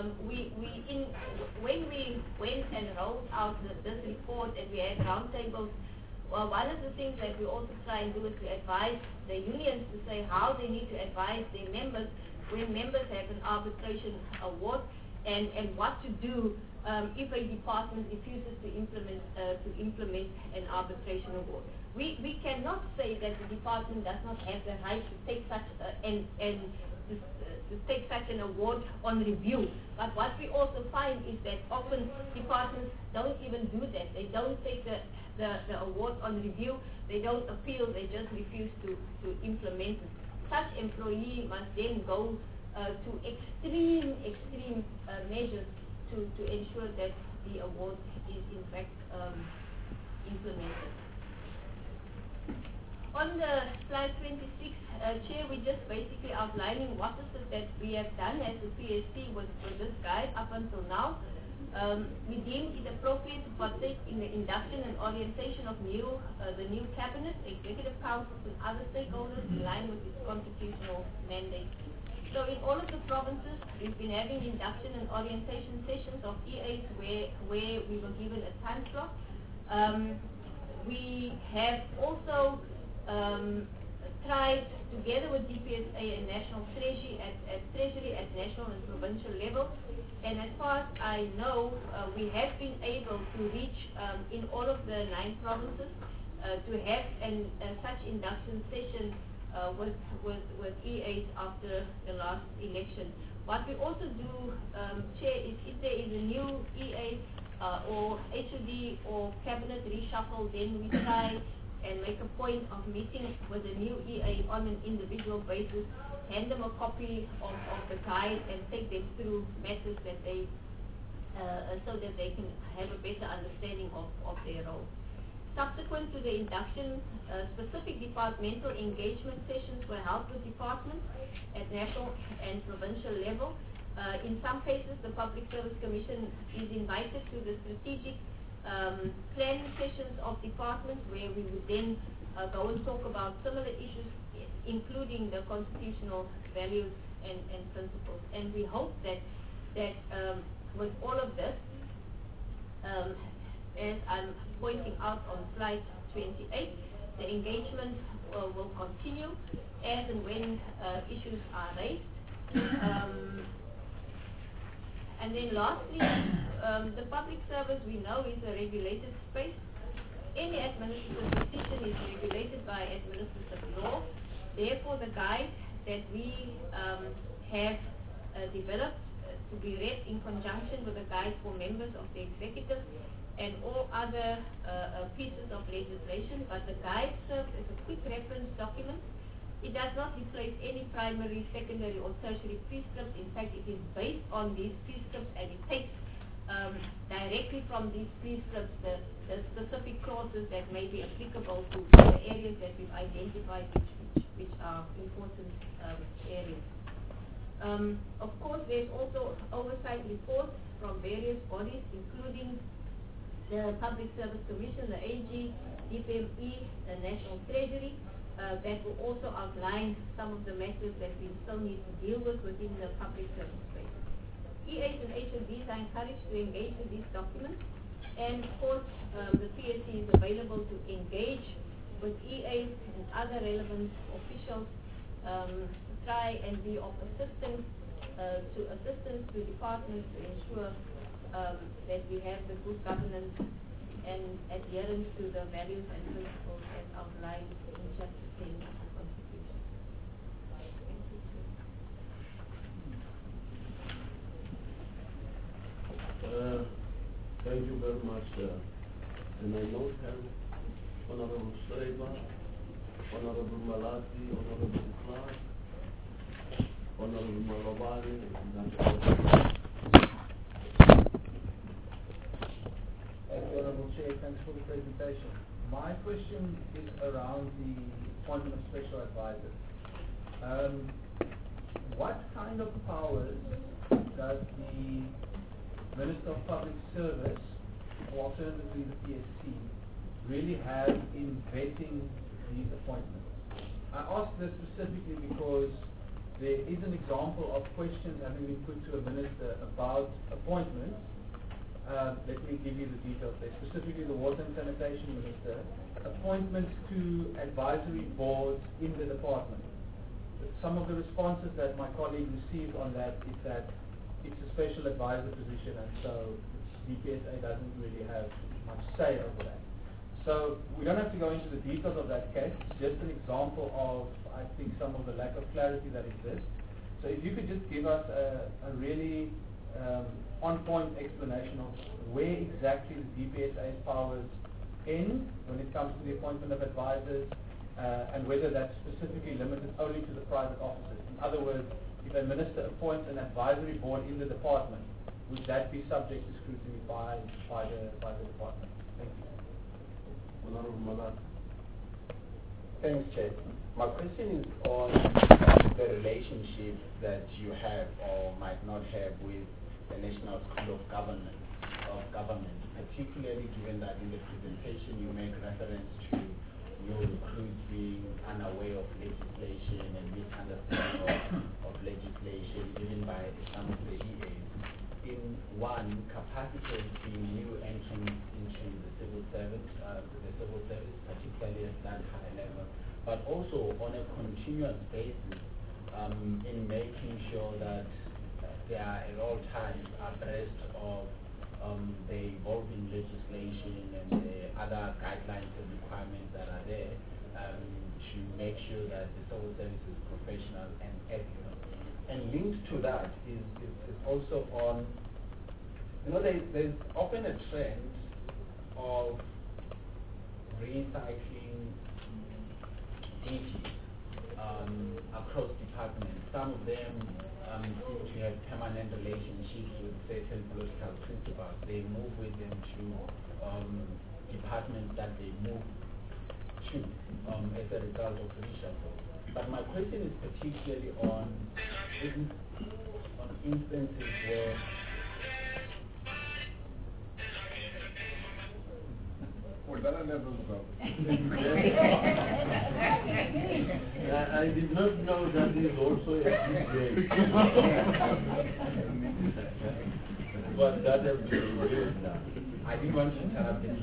when we went and rolled out this report and we had roundtables, one of the things that we also try and do is to advise the unions to say how they need to advise their members when members have an arbitration award, and what to do if a department refuses to implement an arbitration award. We cannot say that the department does not have the right to take such to take such an award on review. But what we also find is that often departments don't even do that. They don't take the award on review. They don't appeal. They just refuse to implement it. Such employee must then go to extreme measures to ensure that the award is in fact implemented. On the slide 26, Chair, we're just basically outlining what is it that we have done as a PSC with this guide up until now. We deemed it appropriate to partake in the induction and orientation of the new cabinet, executive councils, and other stakeholders in line with its constitutional mandate. So in all of the provinces, we've been having induction and orientation sessions of EAs where we were given a time slot. We have also tried, together with DPSA and National Treasury at national and provincial level, and as far as I know, we have been able to reach in all of the 9 provinces to have such induction session with EAs after the last election. What we also do, Chair, is if there is a new EA or HOD or cabinet reshuffle, then we try and make a point of meeting with the new EA on an individual basis, hand them a copy of the guide and take them through matters that they, so that they can have a better understanding of their role. Subsequent to the induction, specific departmental engagement sessions were held with departments at national and provincial level. In some cases, the Public Service Commission is invited to the strategic planning sessions of departments where we would then go and talk about similar issues, including the constitutional values and principles. And we hope that with all of this, as I'm pointing out on slide 28, the engagement will continue as and when issues are raised. And then lastly, the public service we know is a regulated space. any administrative decision is regulated by administrative law. Therefore, the guide that we have developed to be read in conjunction with the guide for members of the executive and all other pieces of legislation, but the guide serves as a quick reference document. It does not replace any primary, secondary, or tertiary prescripts. In fact, it is based on these prescripts, and it takes directly from these prescripts the specific clauses that may be applicable to the areas that we've identified, which are important areas. Of course, there's also oversight reports from various bodies, including the Public Service Commission, the AG, DPME, the National Treasury, that will also outline some of the matters that we still need to deal with within the public service space. EAs and HMVs are encouraged to engage with these documents, and of course, the PSC is available to engage with EAs and other relevant officials to try and be of assistance to departments to ensure that we have the good governance and adherence to the values and principles as outlined in Chapter 10 of the Constitution. Thank you very much. And I now have Honorable Schreiber, Honorable Malati, Honorable Clark, Honorable Malabani, and Dr. Thank you, Honorable Chair. Thanks for the presentation. My question is around the appointment of special advisors. What kind of powers does the Minister of Public Service, or alternatively the PSC, really have in vetting these appointments? I ask this specifically because there is an example of questions having been put to a minister about appointments. Let me give you the details there. Specifically, the Water and Sanitation Minister, appointments to advisory boards in the department. Some of the responses that my colleague received on that is that it's a special advisor position, and so DPSA doesn't really have much say over that. So we don't have to go into the details of that case. It's just an example of, I think, some of the lack of clarity that exists. So if you could just give us a really on-point explanation of where exactly the DPSA's powers end when it comes to the appointment of advisors, and whether that's specifically limited only to the private offices. In other words, if a minister appoints an advisory board in the department, would that be subject to scrutiny by the department? Thank you. Honorable Malat. Thanks, Chair. My question is on the relationship that you have or might not have with the National School of Government, particularly given that in the presentation you make reference to your recruits being unaware of legislation and misunderstanding of legislation given by some of the EAs. In one, capacity of being new entrants into the civil service, particularly at that high level, but also on a continuous basis in making sure that they are at all times abreast of the evolving legislation and the other guidelines and requirements that are there to make sure that the civil service is professional and ethical. And linked to that is also on, there's often a trend of recycling duties across departments. Some of them seem to have permanent relationships with certain political principals. They move with them to departments that they move to as a result of reshuffle. But my question is particularly on instances where I did not know that is also a big game. But that has been revealed now. I didn't want to interrupt the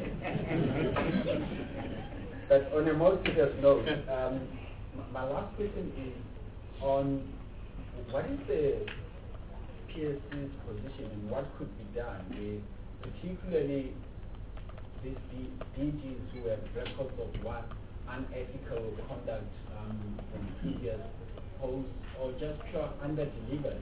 But on a more serious note, my last question is on what is the PSC's position and what could be done with particularly these DGs who have records of what unethical conduct from previous posts or just pure under-delivery.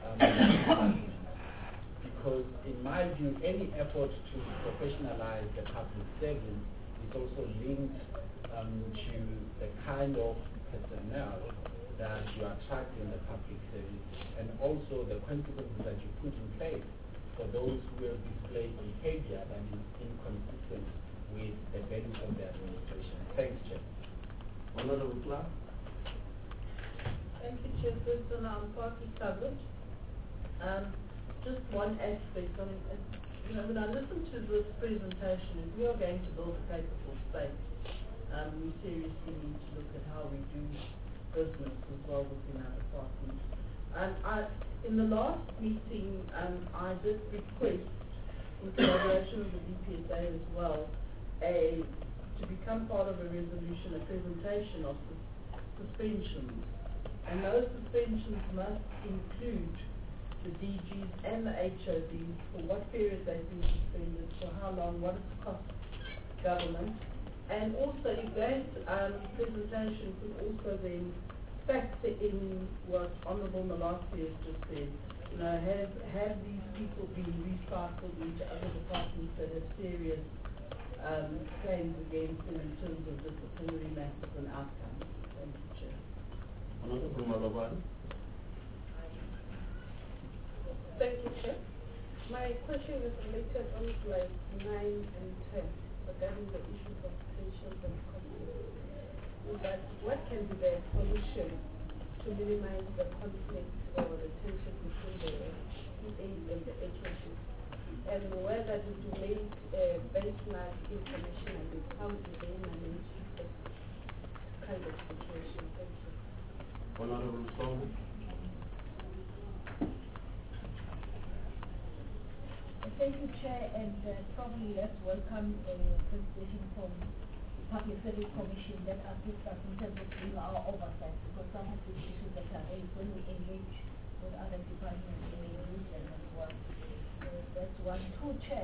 Because in my view, any effort to professionalize the public service is also linked to the kind of personnel that you attract in the public service, and also the consequences that you put in place for those who have displayed behavior that is inconsistent with the values of the administration. Thanks, Chair. Honorable Clark. Thank you, Chairperson. I'm partly covered. Just one aspect. When I listen to this presentation, if we are going to build a capable state, we seriously need to look at how we do business as well within our departments. And in the last meeting, I did request, in collaboration with the DPSA as well, to become part of a resolution, a presentation of suspensions. And those suspensions must include the DGs and the HODs, for what period they've been suspended, for how long, what it's cost government. And also, if that presentation could also then factor in what Honourable Malathi has just said. Have these people been recycled into other departments that have serious claims against them in terms of disciplinary matters and outcomes? Thank you, Chair. Honourable Malabani. Thank you, Chair. My question is related on slides 9 and 10 regarding the issues of tensions and conflict. But what can be the solution to minimize the conflict or the tension between the EA and the HOD? And whether to make baseline information and how do they manage this kind of situation? Thank you. Honourable Solomon. Thank you, Chair, and probably let's welcome a presentation from Public Service Commission that assists us in terms of doing our oversight, because some of the issues that are raised when we engage with other departments in them as well. That's one. Two, Chair,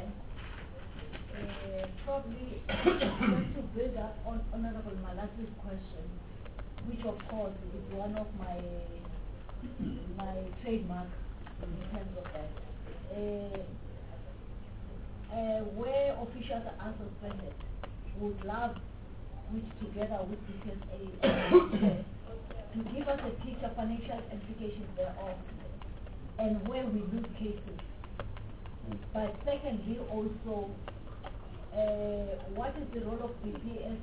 probably just to build up on Honourable Malathi's question, which of course is one of my trademarks in terms of that. Where officials are suspended, would love, which together with DPSA, to give us a picture of financial implications thereof and where we lose cases. But secondly, also, what is the role of DPS,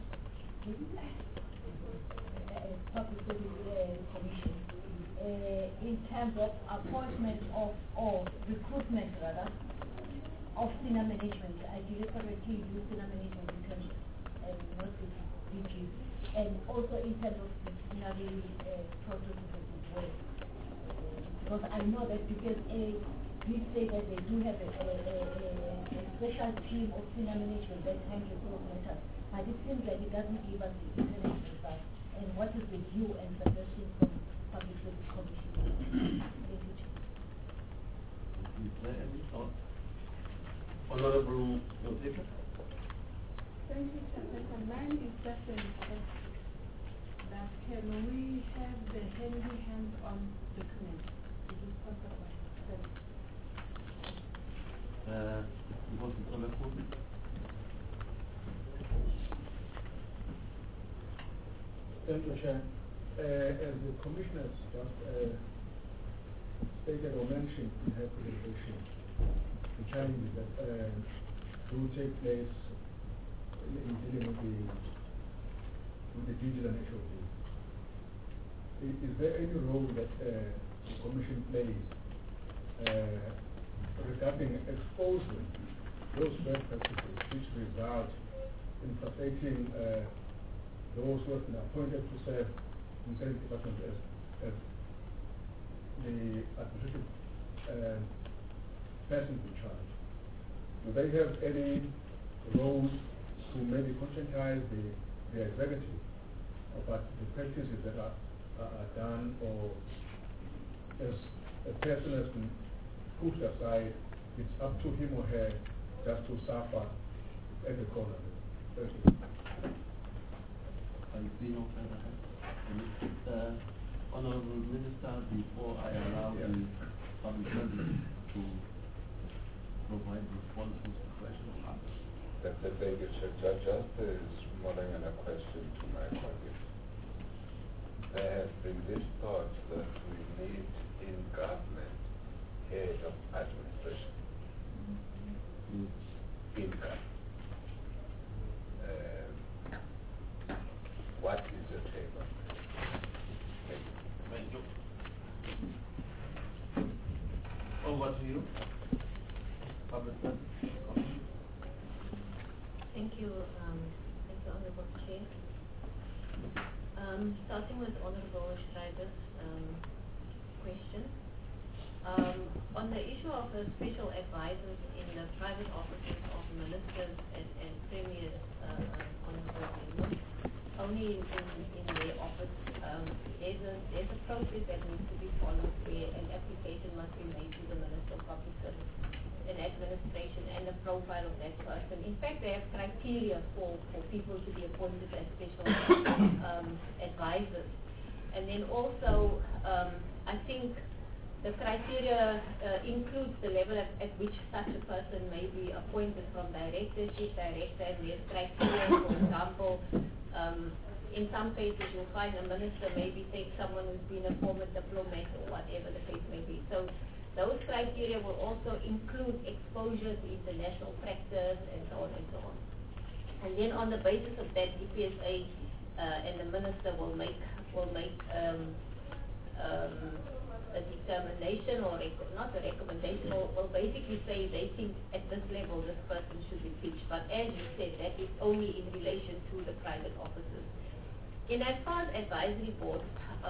Public Service Commission, in terms of appointment of, or recruitment rather, of senior management? I deliberately use senior management in terms of not the DGs, and also in terms of disciplinary processes as well. Because I know that DPSA did say that they do have a special team of senior management that handles those matters, but it seems like it doesn't give us the international side. And what is the view and suggestion from Public Service Commission? Thank you. Is there any thought? Honourable Yosef. Thank you, Chairperson. Mine is just a request that can we have the hands-on document? Is it possible? Thank you, Chair. As the Commissioners just stated or mentioned in her presentation, the challenges that will take place in dealing with the digital nature of this. Is there any role that the Commission plays regarding exposing those bad practices which result in frustrating those who have been appointed to serve in certain departments as the administrative person in charge? Do they have any role to maybe conscientize the executive about the practices that are done, or as a person has been pushed aside, it's up to him or her just to suffer at the corner. Thank you. I see no further hands. Honorable Minister, before I allow the public service to provide responses to questions asked. Thank you, Chair. Just is more than a question to my colleagues. There has been this thought that we need in government head of administration. In government. What is your take on this? Thank you. Over to you. Public service. Thank you, Honorable Chair. Starting with Honorable Schreiber's question. On the issue of the special advisors in the private offices of ministers and premiers, Honorable Member, only in their office, there's a process that needs to be followed where an application must be made to the Minister of Public Service and Administration and the profile of that person. In fact, they have criteria for people to be appointed as special advisors. And then also, I think the criteria includes the level at which such a person may be appointed from directorship, director, and there's criteria, for example, in some cases you'll find a minister maybe take someone who's been a former diplomat or whatever the case may be. So those criteria will also include exposure to international practice and so on and so on. And then on the basis of that, DPSA and the minister will make a determination or not a recommendation, will basically say they think at this level this person should be pitched. But as you said, that is only in relation to the private offices. In as far as advisory boards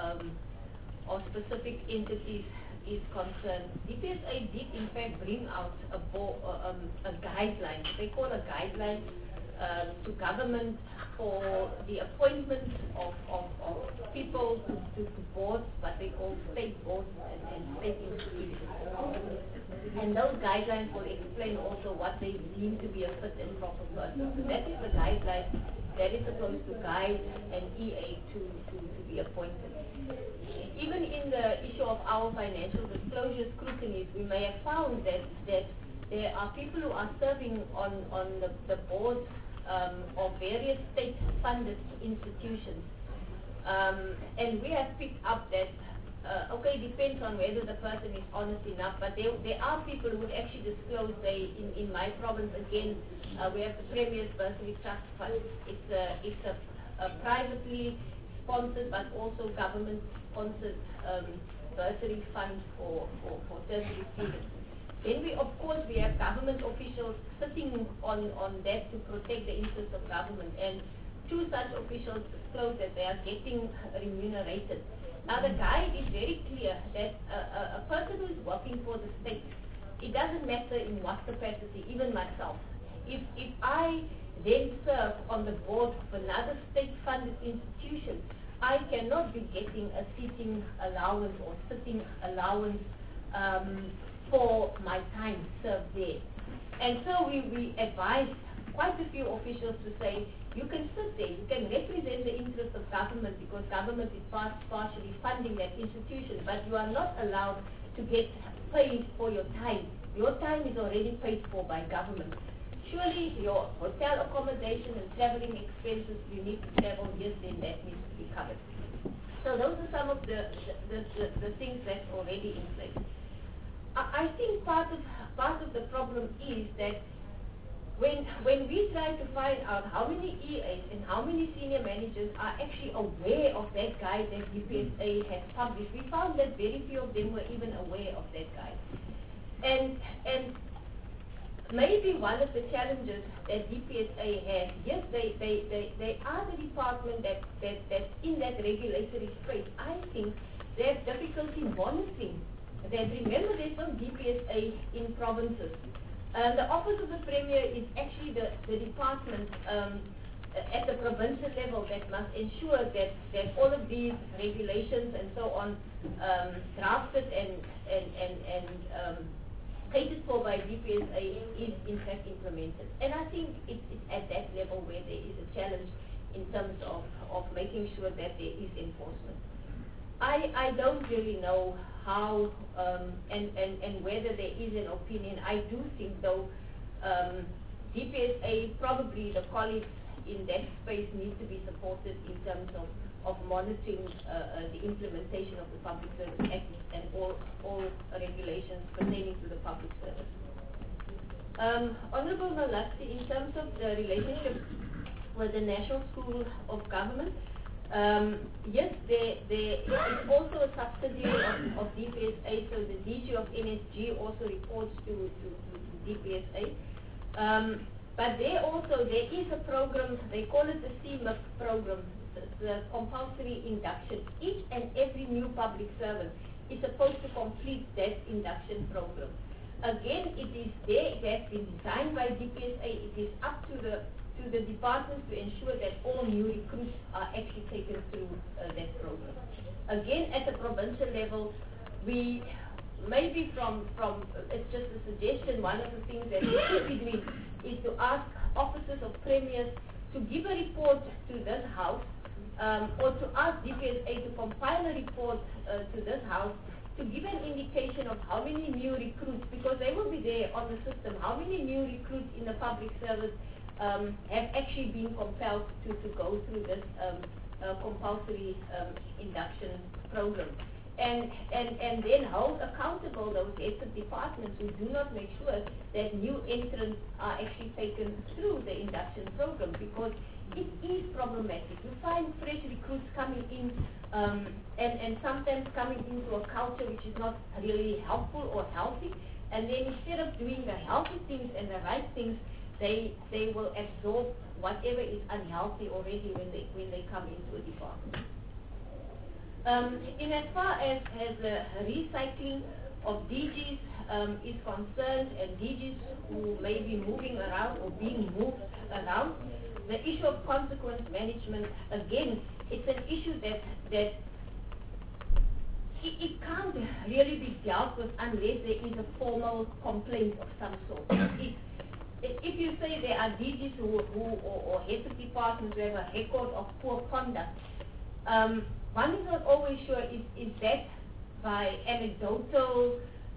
or specific entities is concerned, DPSA did in fact bring out a guideline. They call a guideline to government for the appointment of people to boards, but they call state boards and state institutions. And those guidelines will explain also what they deem to be a fit and proper person. So that is the guideline that is supposed to guide an EA to be appointed. Even in the issue of our financial disclosure scrutinies, we may have found that there are people who are serving on the boards of various state-funded institutions. And we have picked up that, okay, it depends on whether the person is honest enough, but there are people who would actually disclose, in my province again, we have the Premier's Bursary Trust Fund. It's a privately sponsored but also government-sponsored bursary fund for tertiary students. Then we have government officials sitting on that to protect the interests of government, and two such officials disclose that they are getting remunerated. Now the guide is very clear that a person who is working for the state, it doesn't matter in what capacity, even myself. If I then serve on the board of another state-funded institution, I cannot be getting a sitting allowance or sitting allowance for my time served there. And so we advised quite a few officials to say, you can sit there, you can represent the interests of government because government is partially funding that institution, but you are not allowed to get paid for your time. Your time is already paid for by government. Surely your hotel accommodation and traveling expenses, you need to travel, yes, then that needs to be covered. So those are some of the things that's already in place. I think part of the problem is that when we try to find out how many EAs and how many senior managers are actually aware of that guide that DPSA has published, we found that very few of them were even aware of that guide. And maybe one of the challenges that DPSA has, yes, they are the department that's in that regulatory space. I think they have difficulty monitoring. Remember, there's no DPSA in provinces. The Office of the Premier is actually the department at the provincial level that must ensure that all of these regulations and so on drafted and catered for by DPSA is in fact implemented. And I think it's at that level where there is a challenge in terms of making sure that there is enforcement. I don't really know how and whether there is an opinion. I do think though DPSA, probably the colleagues in that space need to be supported in terms of monitoring the implementation of the Public Service Act and all regulations pertaining to the public service. Honorable Malakti, in terms of the relationship with the National School of Government, yes, there is also a subsidiary of DPSA, so the DG of NSG also reports to DPSA. But there is a program, they call it the CMIP program, the compulsory induction. Each and every new public servant is supposed to complete that induction program. Again, it is there, it has been designed by DPSA, it is up to the departments to ensure that all new recruits are actually taken through that program. Again, at the provincial level, we maybe from it's just a suggestion, one of the things that we should be doing is to ask officers of premiers to give a report to this house or to ask DPSA to compile a report to this house to give an indication of how many new recruits, because they will be there on the system, how many new recruits in the public service have actually been compelled to go through this compulsory induction program. And then hold accountable those heads of departments who do not make sure that new entrants are actually taken through the induction program, because it is problematic. You find fresh recruits coming in and sometimes coming into a culture which is not really helpful or healthy, and then instead of doing the healthy things and the right things, they will absorb whatever is unhealthy already when they come into a department. In as far as the recycling of DGs is concerned, and DGs who may be moving around or being moved around, the issue of consequence management, again, it's an issue that it can't really be dealt with unless there is a formal complaint of some sort. If you say there are DGs or heads of departments who have a record of poor conduct, one is not always sure is that by anecdotal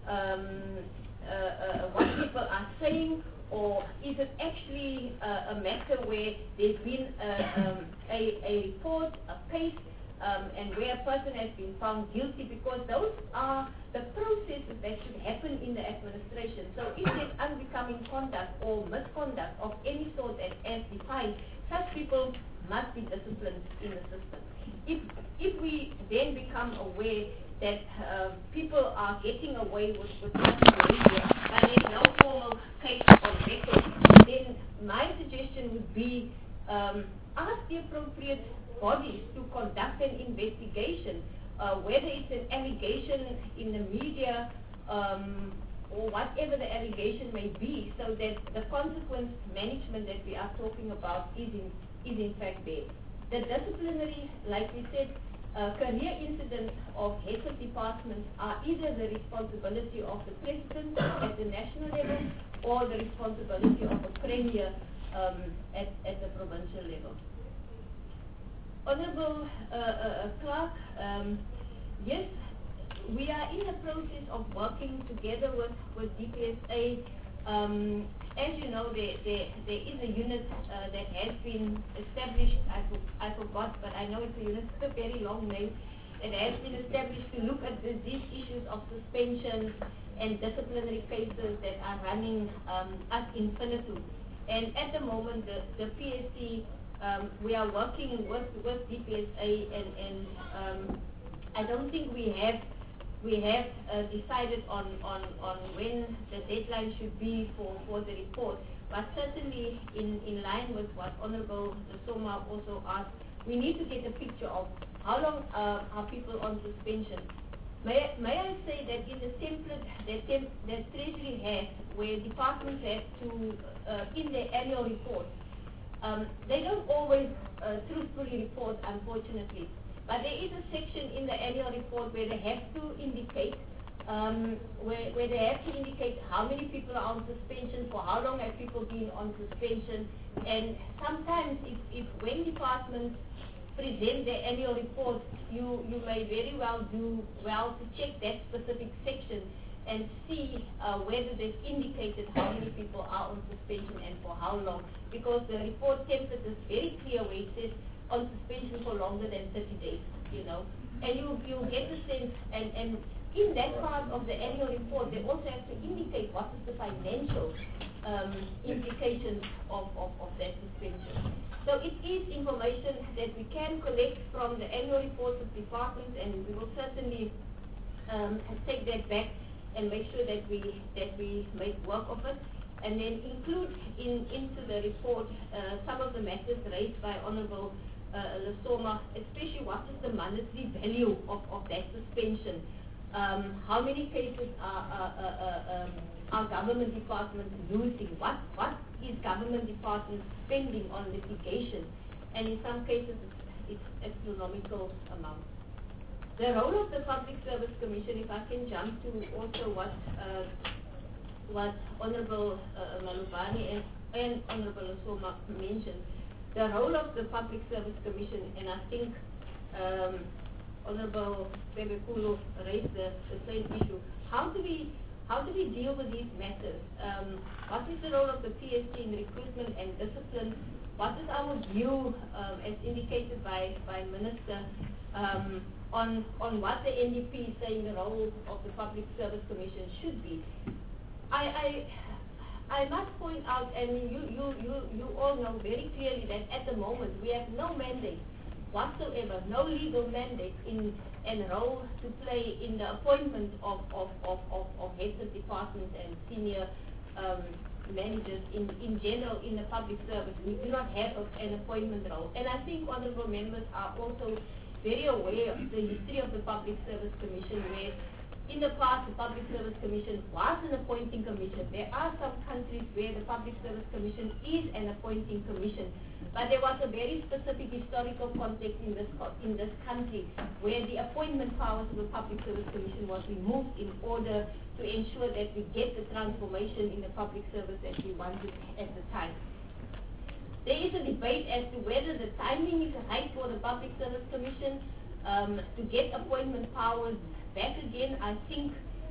what people are saying, or is it actually a matter where there's been a report, a case, and where a person has been found guilty, because those are the processes that should happen in the administration. So if there's unbecoming conduct or misconduct of any sort as defined, such people must be disciplined in the system. If we then become aware that people are getting away with such behavior, but there's no formal case on record, then my suggestion would be ask the appropriate bodies to conduct an investigation, whether it's an allegation in the media or whatever the allegation may be, so that the consequence management that we are talking about is in fact there. The disciplinary, like we said, career incidents of heads of departments are either the responsibility of the president at the national level or the responsibility of a premier at the provincial level. Honorable Clerk, yes, we are in the process of working together with DPSA. As you know, there is a unit that has been established. I forgot, but I know it's a unit with a very long name. It has been established to look at these issues of suspensions and disciplinary cases that are running ad infinitum. And at the moment, the PSC, we are working with DPSA, and I don't think we have decided on when the deadline should be for the report, but certainly in line with what Honorable Soma also asked, we need to get a picture of how long are people on suspension. May I say that in the template that Treasury has, where departments have to, in their annual report, they don't always truthfully report, unfortunately. But there is a section in the annual report where they have to indicate where they have to indicate how many people are on suspension, for how long have people been on suspension, and sometimes if when departments present their annual report, you may very well do well to check that specific section and see whether they've indicated how many people are on suspension and for how long, because the report template is very clear where it says on suspension for longer than 30 days, and you'll get the sense, and in that part of the annual report, they also have to indicate what is the financial implications of that suspension. So it is information that we can collect from the annual reports of departments, and we will certainly take that back and make sure that we make work of it, and then include into the report some of the matters raised by Honourable Lesoma, especially what is the monetary value of that suspension. How many cases are government departments losing? What is government departments spending on litigation? And in some cases, it's astronomical amounts. The role of the Public Service Commission, if I can jump to also what Honourable Malubani and Honourable Lesoma mentioned, the role of the Public Service Commission, and I think Honourable Bebekulu raised the same issue. How do we deal with these matters? What is the role of the PSC in recruitment and discipline? What is our view, as indicated by Minister, on what the NDP is saying the role of the Public Service Commission should be? I must point out, and you all know very clearly that at the moment we have no mandate whatsoever, no legal mandate and role to play in the appointment of heads of departments and senior managers in general in the public service. We do not have an appointment role. And I think honourable members are also very aware of the history of the Public Service Commission, where in the past the Public Service Commission was an appointing commission. There are some countries where the Public Service Commission is an appointing commission, but there was a very specific historical context in this country where the appointment powers of the Public Service Commission was removed in order to ensure that we get the transformation in the public service that we wanted at the time. There is a debate as to whether the timing is right for the Public Service Commission to get appointment powers back again. I think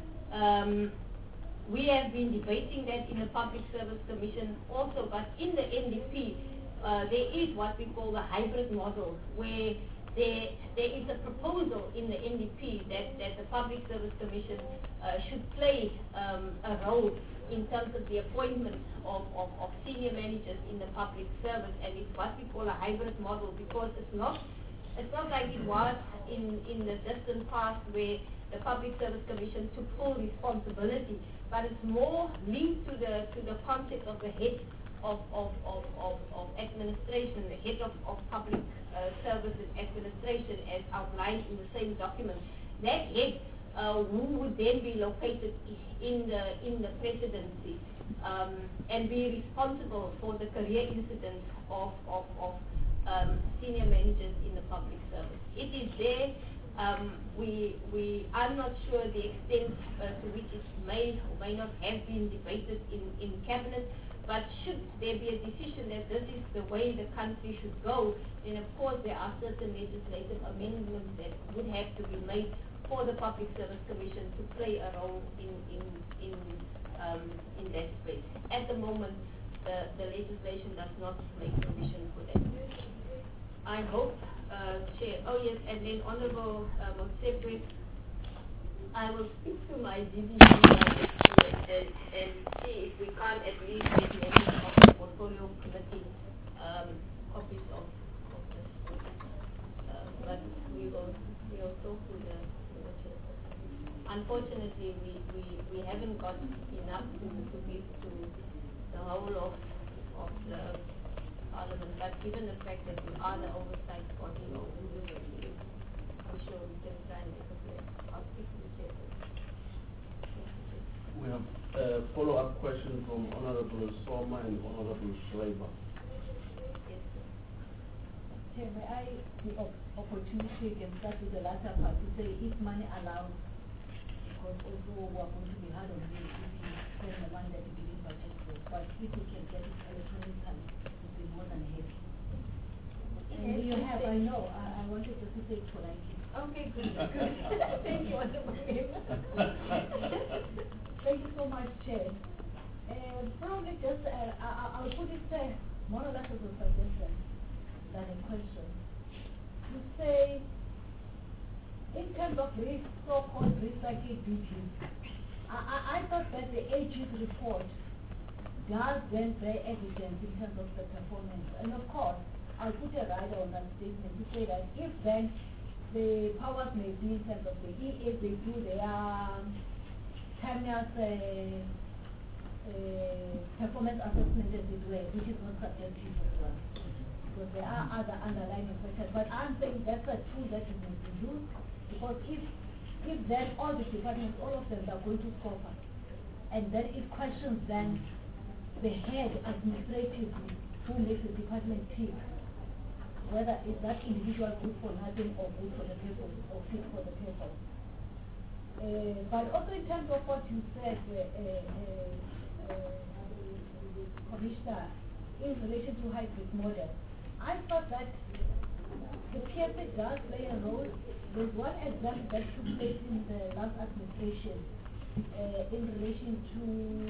we have been debating that in the Public Service Commission also, but in the NDP, there is what we call the hybrid model, where there is a proposal in the NDP that the Public Service Commission should play a role in terms of the appointment of senior managers in the public service, and it's what we call a hybrid model, because it's not like it was in the distant past where the Public Service Commission took full responsibility, but it's more linked to the concept of the head of administration, the head of public service and administration, as outlined in the same document. That head who would then be located in the presidency and be responsible for the career incidents of senior managers in the public service. It is there. I'm not sure the extent to which it may or may not have been debated in cabinet, but should there be a decision that this is the way the country should go, then of course there are certain legislative amendments that would have to be made for the Public Service Commission to play a role in that space. At the moment, the legislation does not make provision for that. I hope, Chair, oh yes, and then Honourable Motsepe, I will speak to my DBC and see if we can't at least get members of the portfolio committee copies of this. But we will talk to the chairperson. Unfortunately, we haven't got enough to give to the whole of the Parliament, but given the fact that we are the oversight body, I'm sure we can try and make a plan. I'll speak to the chairperson. We have a follow-up question from Honourable Soma and Honourable Schreiber. Yes, sir. Chair, may I the opportunity and start with the latter part to say if money allows, because also we are going to be hard on you if you spend the money that you didn't budget for. But if you can get it electronically, you'll be more than happy. And you have, I know, I wanted just to say it politely. Okay, good, good. Thank you, Honorable Member. Thank you so much, Chair. Probably just, I'll put it more or less as a suggestion than a question. You say, in terms of this so-called recycling duties, I thought that the AG's report does then bear evidence in terms of the performance. And of course, I'll put a rider on that statement to say that if then the powers may be in terms of the EA, they do their terminus performance assessment as it were, which is not subjective as well. Because there are other underlying factors. But I'm saying that's a tool that is going to be used, because if then all the departments, all of them are going to suffer, and then it questions then the head administratively who makes the department tick, whether is that individual good for nothing or good for the purpose or fit for the purpose. But also in terms of what you said, Commissioner, in relation to hybrid model, I thought that the PSA does play a role. There's one example that took place in the last administration in relation to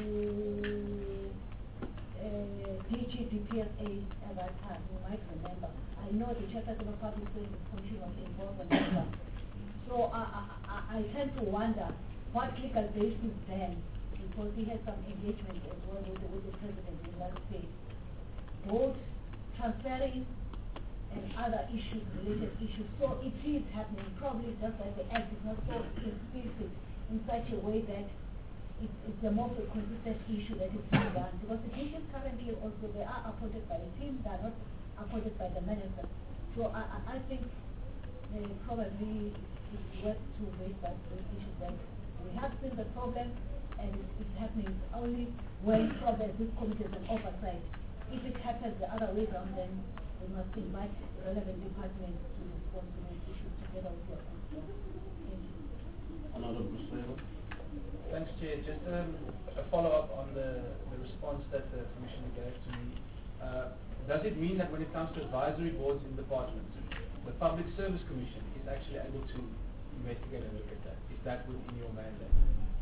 DG DPSA at that time, you might remember. I know the Chairperson of Public Service Commission was involved in that. So I tend to wonder what legal basis then, because he had some engagement as well with the President in that space, both transferring and other issues, related issues. So it is happening, probably just that the Act is not so explicit in such a way that it's a more consistent issue that is being done. Because the teachers currently also, they are appointed by the team, they are not appointed by the manager. So I think probably it's worth to raise that issue that we have seen the problem and it's happening only when problems this committee is an oversight. If it happens the other way around, then we must invite relevant departments to respond to these issues together with your council. Thank you. Honorable Swearer. Thanks, Chair. Just a follow-up on the response that the Commissioner gave to me. Does it mean that when it comes to advisory boards in departments, the Public Service Commission is actually able to investigate and look at that? Is that within your mandate?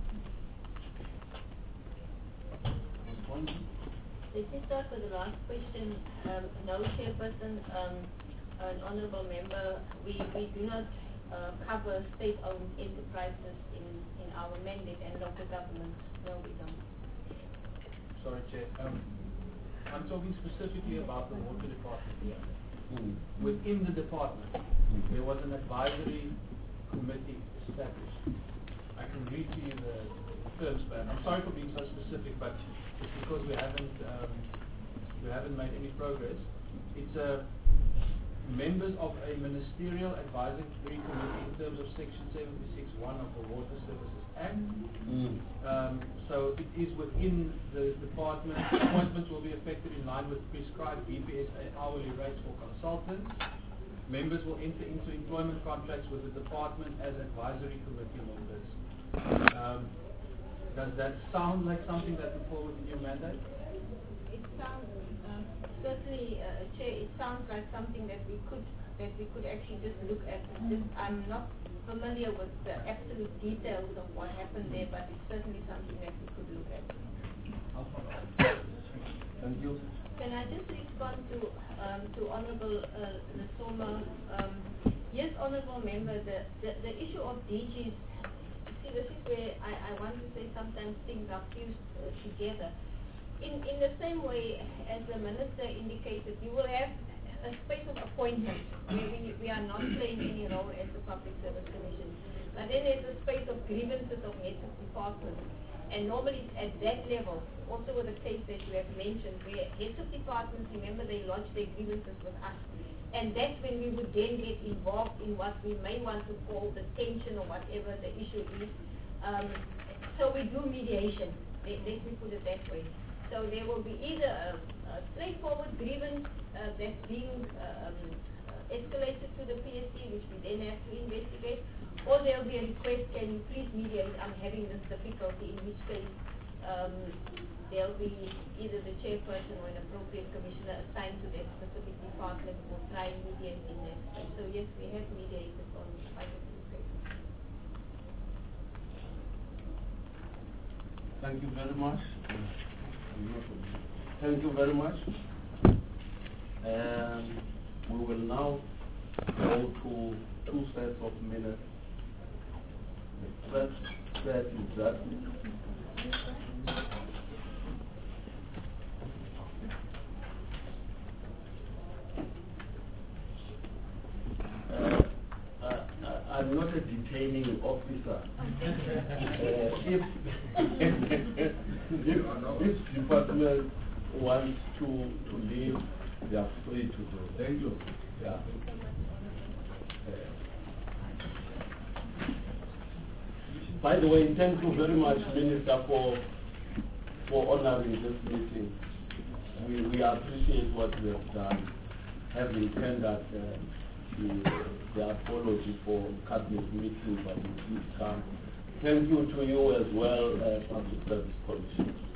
Let me start with the last question. No, Chairperson, an honourable member, we do not cover state-owned enterprises in our mandate and local governments. No, we don't. Sorry, Chair. I'm talking specifically about the water department here. Within the department, there was an advisory committee established. I can read to you the terms, but I'm sorry for being so specific, but it's because we haven't made any progress. It's members of a ministerial advisory committee in terms of Section 76(1) of the Water Services Act. So it is within the department. Appointments will be effected in line with prescribed BPSA hourly rates for consultants. Members will enter into employment contracts with the department as advisory committee members. Does that sound like something that would fall within your mandate? It sounds certainly, Chair. It sounds like something that we could actually just look at. I'm not familiar with the absolute details of what happened there, but it's certainly something that we could look at. Thank you. Can I just respond to Honourable Lesoma? Yes, Honourable Member, the issue of DGs. See, this is where I want to say sometimes things are fused together. In the same way as the Minister indicated, you will have a space of appointment where we are not playing any role as the Public Service Commission. But then there's a space of grievances of heads of departments. And normally at that level, also with the case that you have mentioned, where heads of departments, remember, they lodge their grievances with us. And that's when we would then get involved in what we may want to call the tension or whatever the issue is. So we do mediation, let me put it that way. So there will be either a straightforward grievance that's being escalated to the PSC, which we then have to investigate, or there will be a request, can you please mediate, I'm having this difficulty, in which case there will be either the chairperson or an appropriate commissioner assigned to that specific department who will try and mediate in that space. So yes, we have mediated on budget requests. Thank you very much. Thank you very much. We will now go to 2 sets of minutes. The first set is that I'm not a detaining officer. If department wants to leave, they are free to do. Thank you. Yeah. By the way, thank you very much, Minister, for honoring this meeting. We appreciate what you have done, having tendered the apology for cabinet meeting, but you did come. Thank you to you as well, Public Service Commission.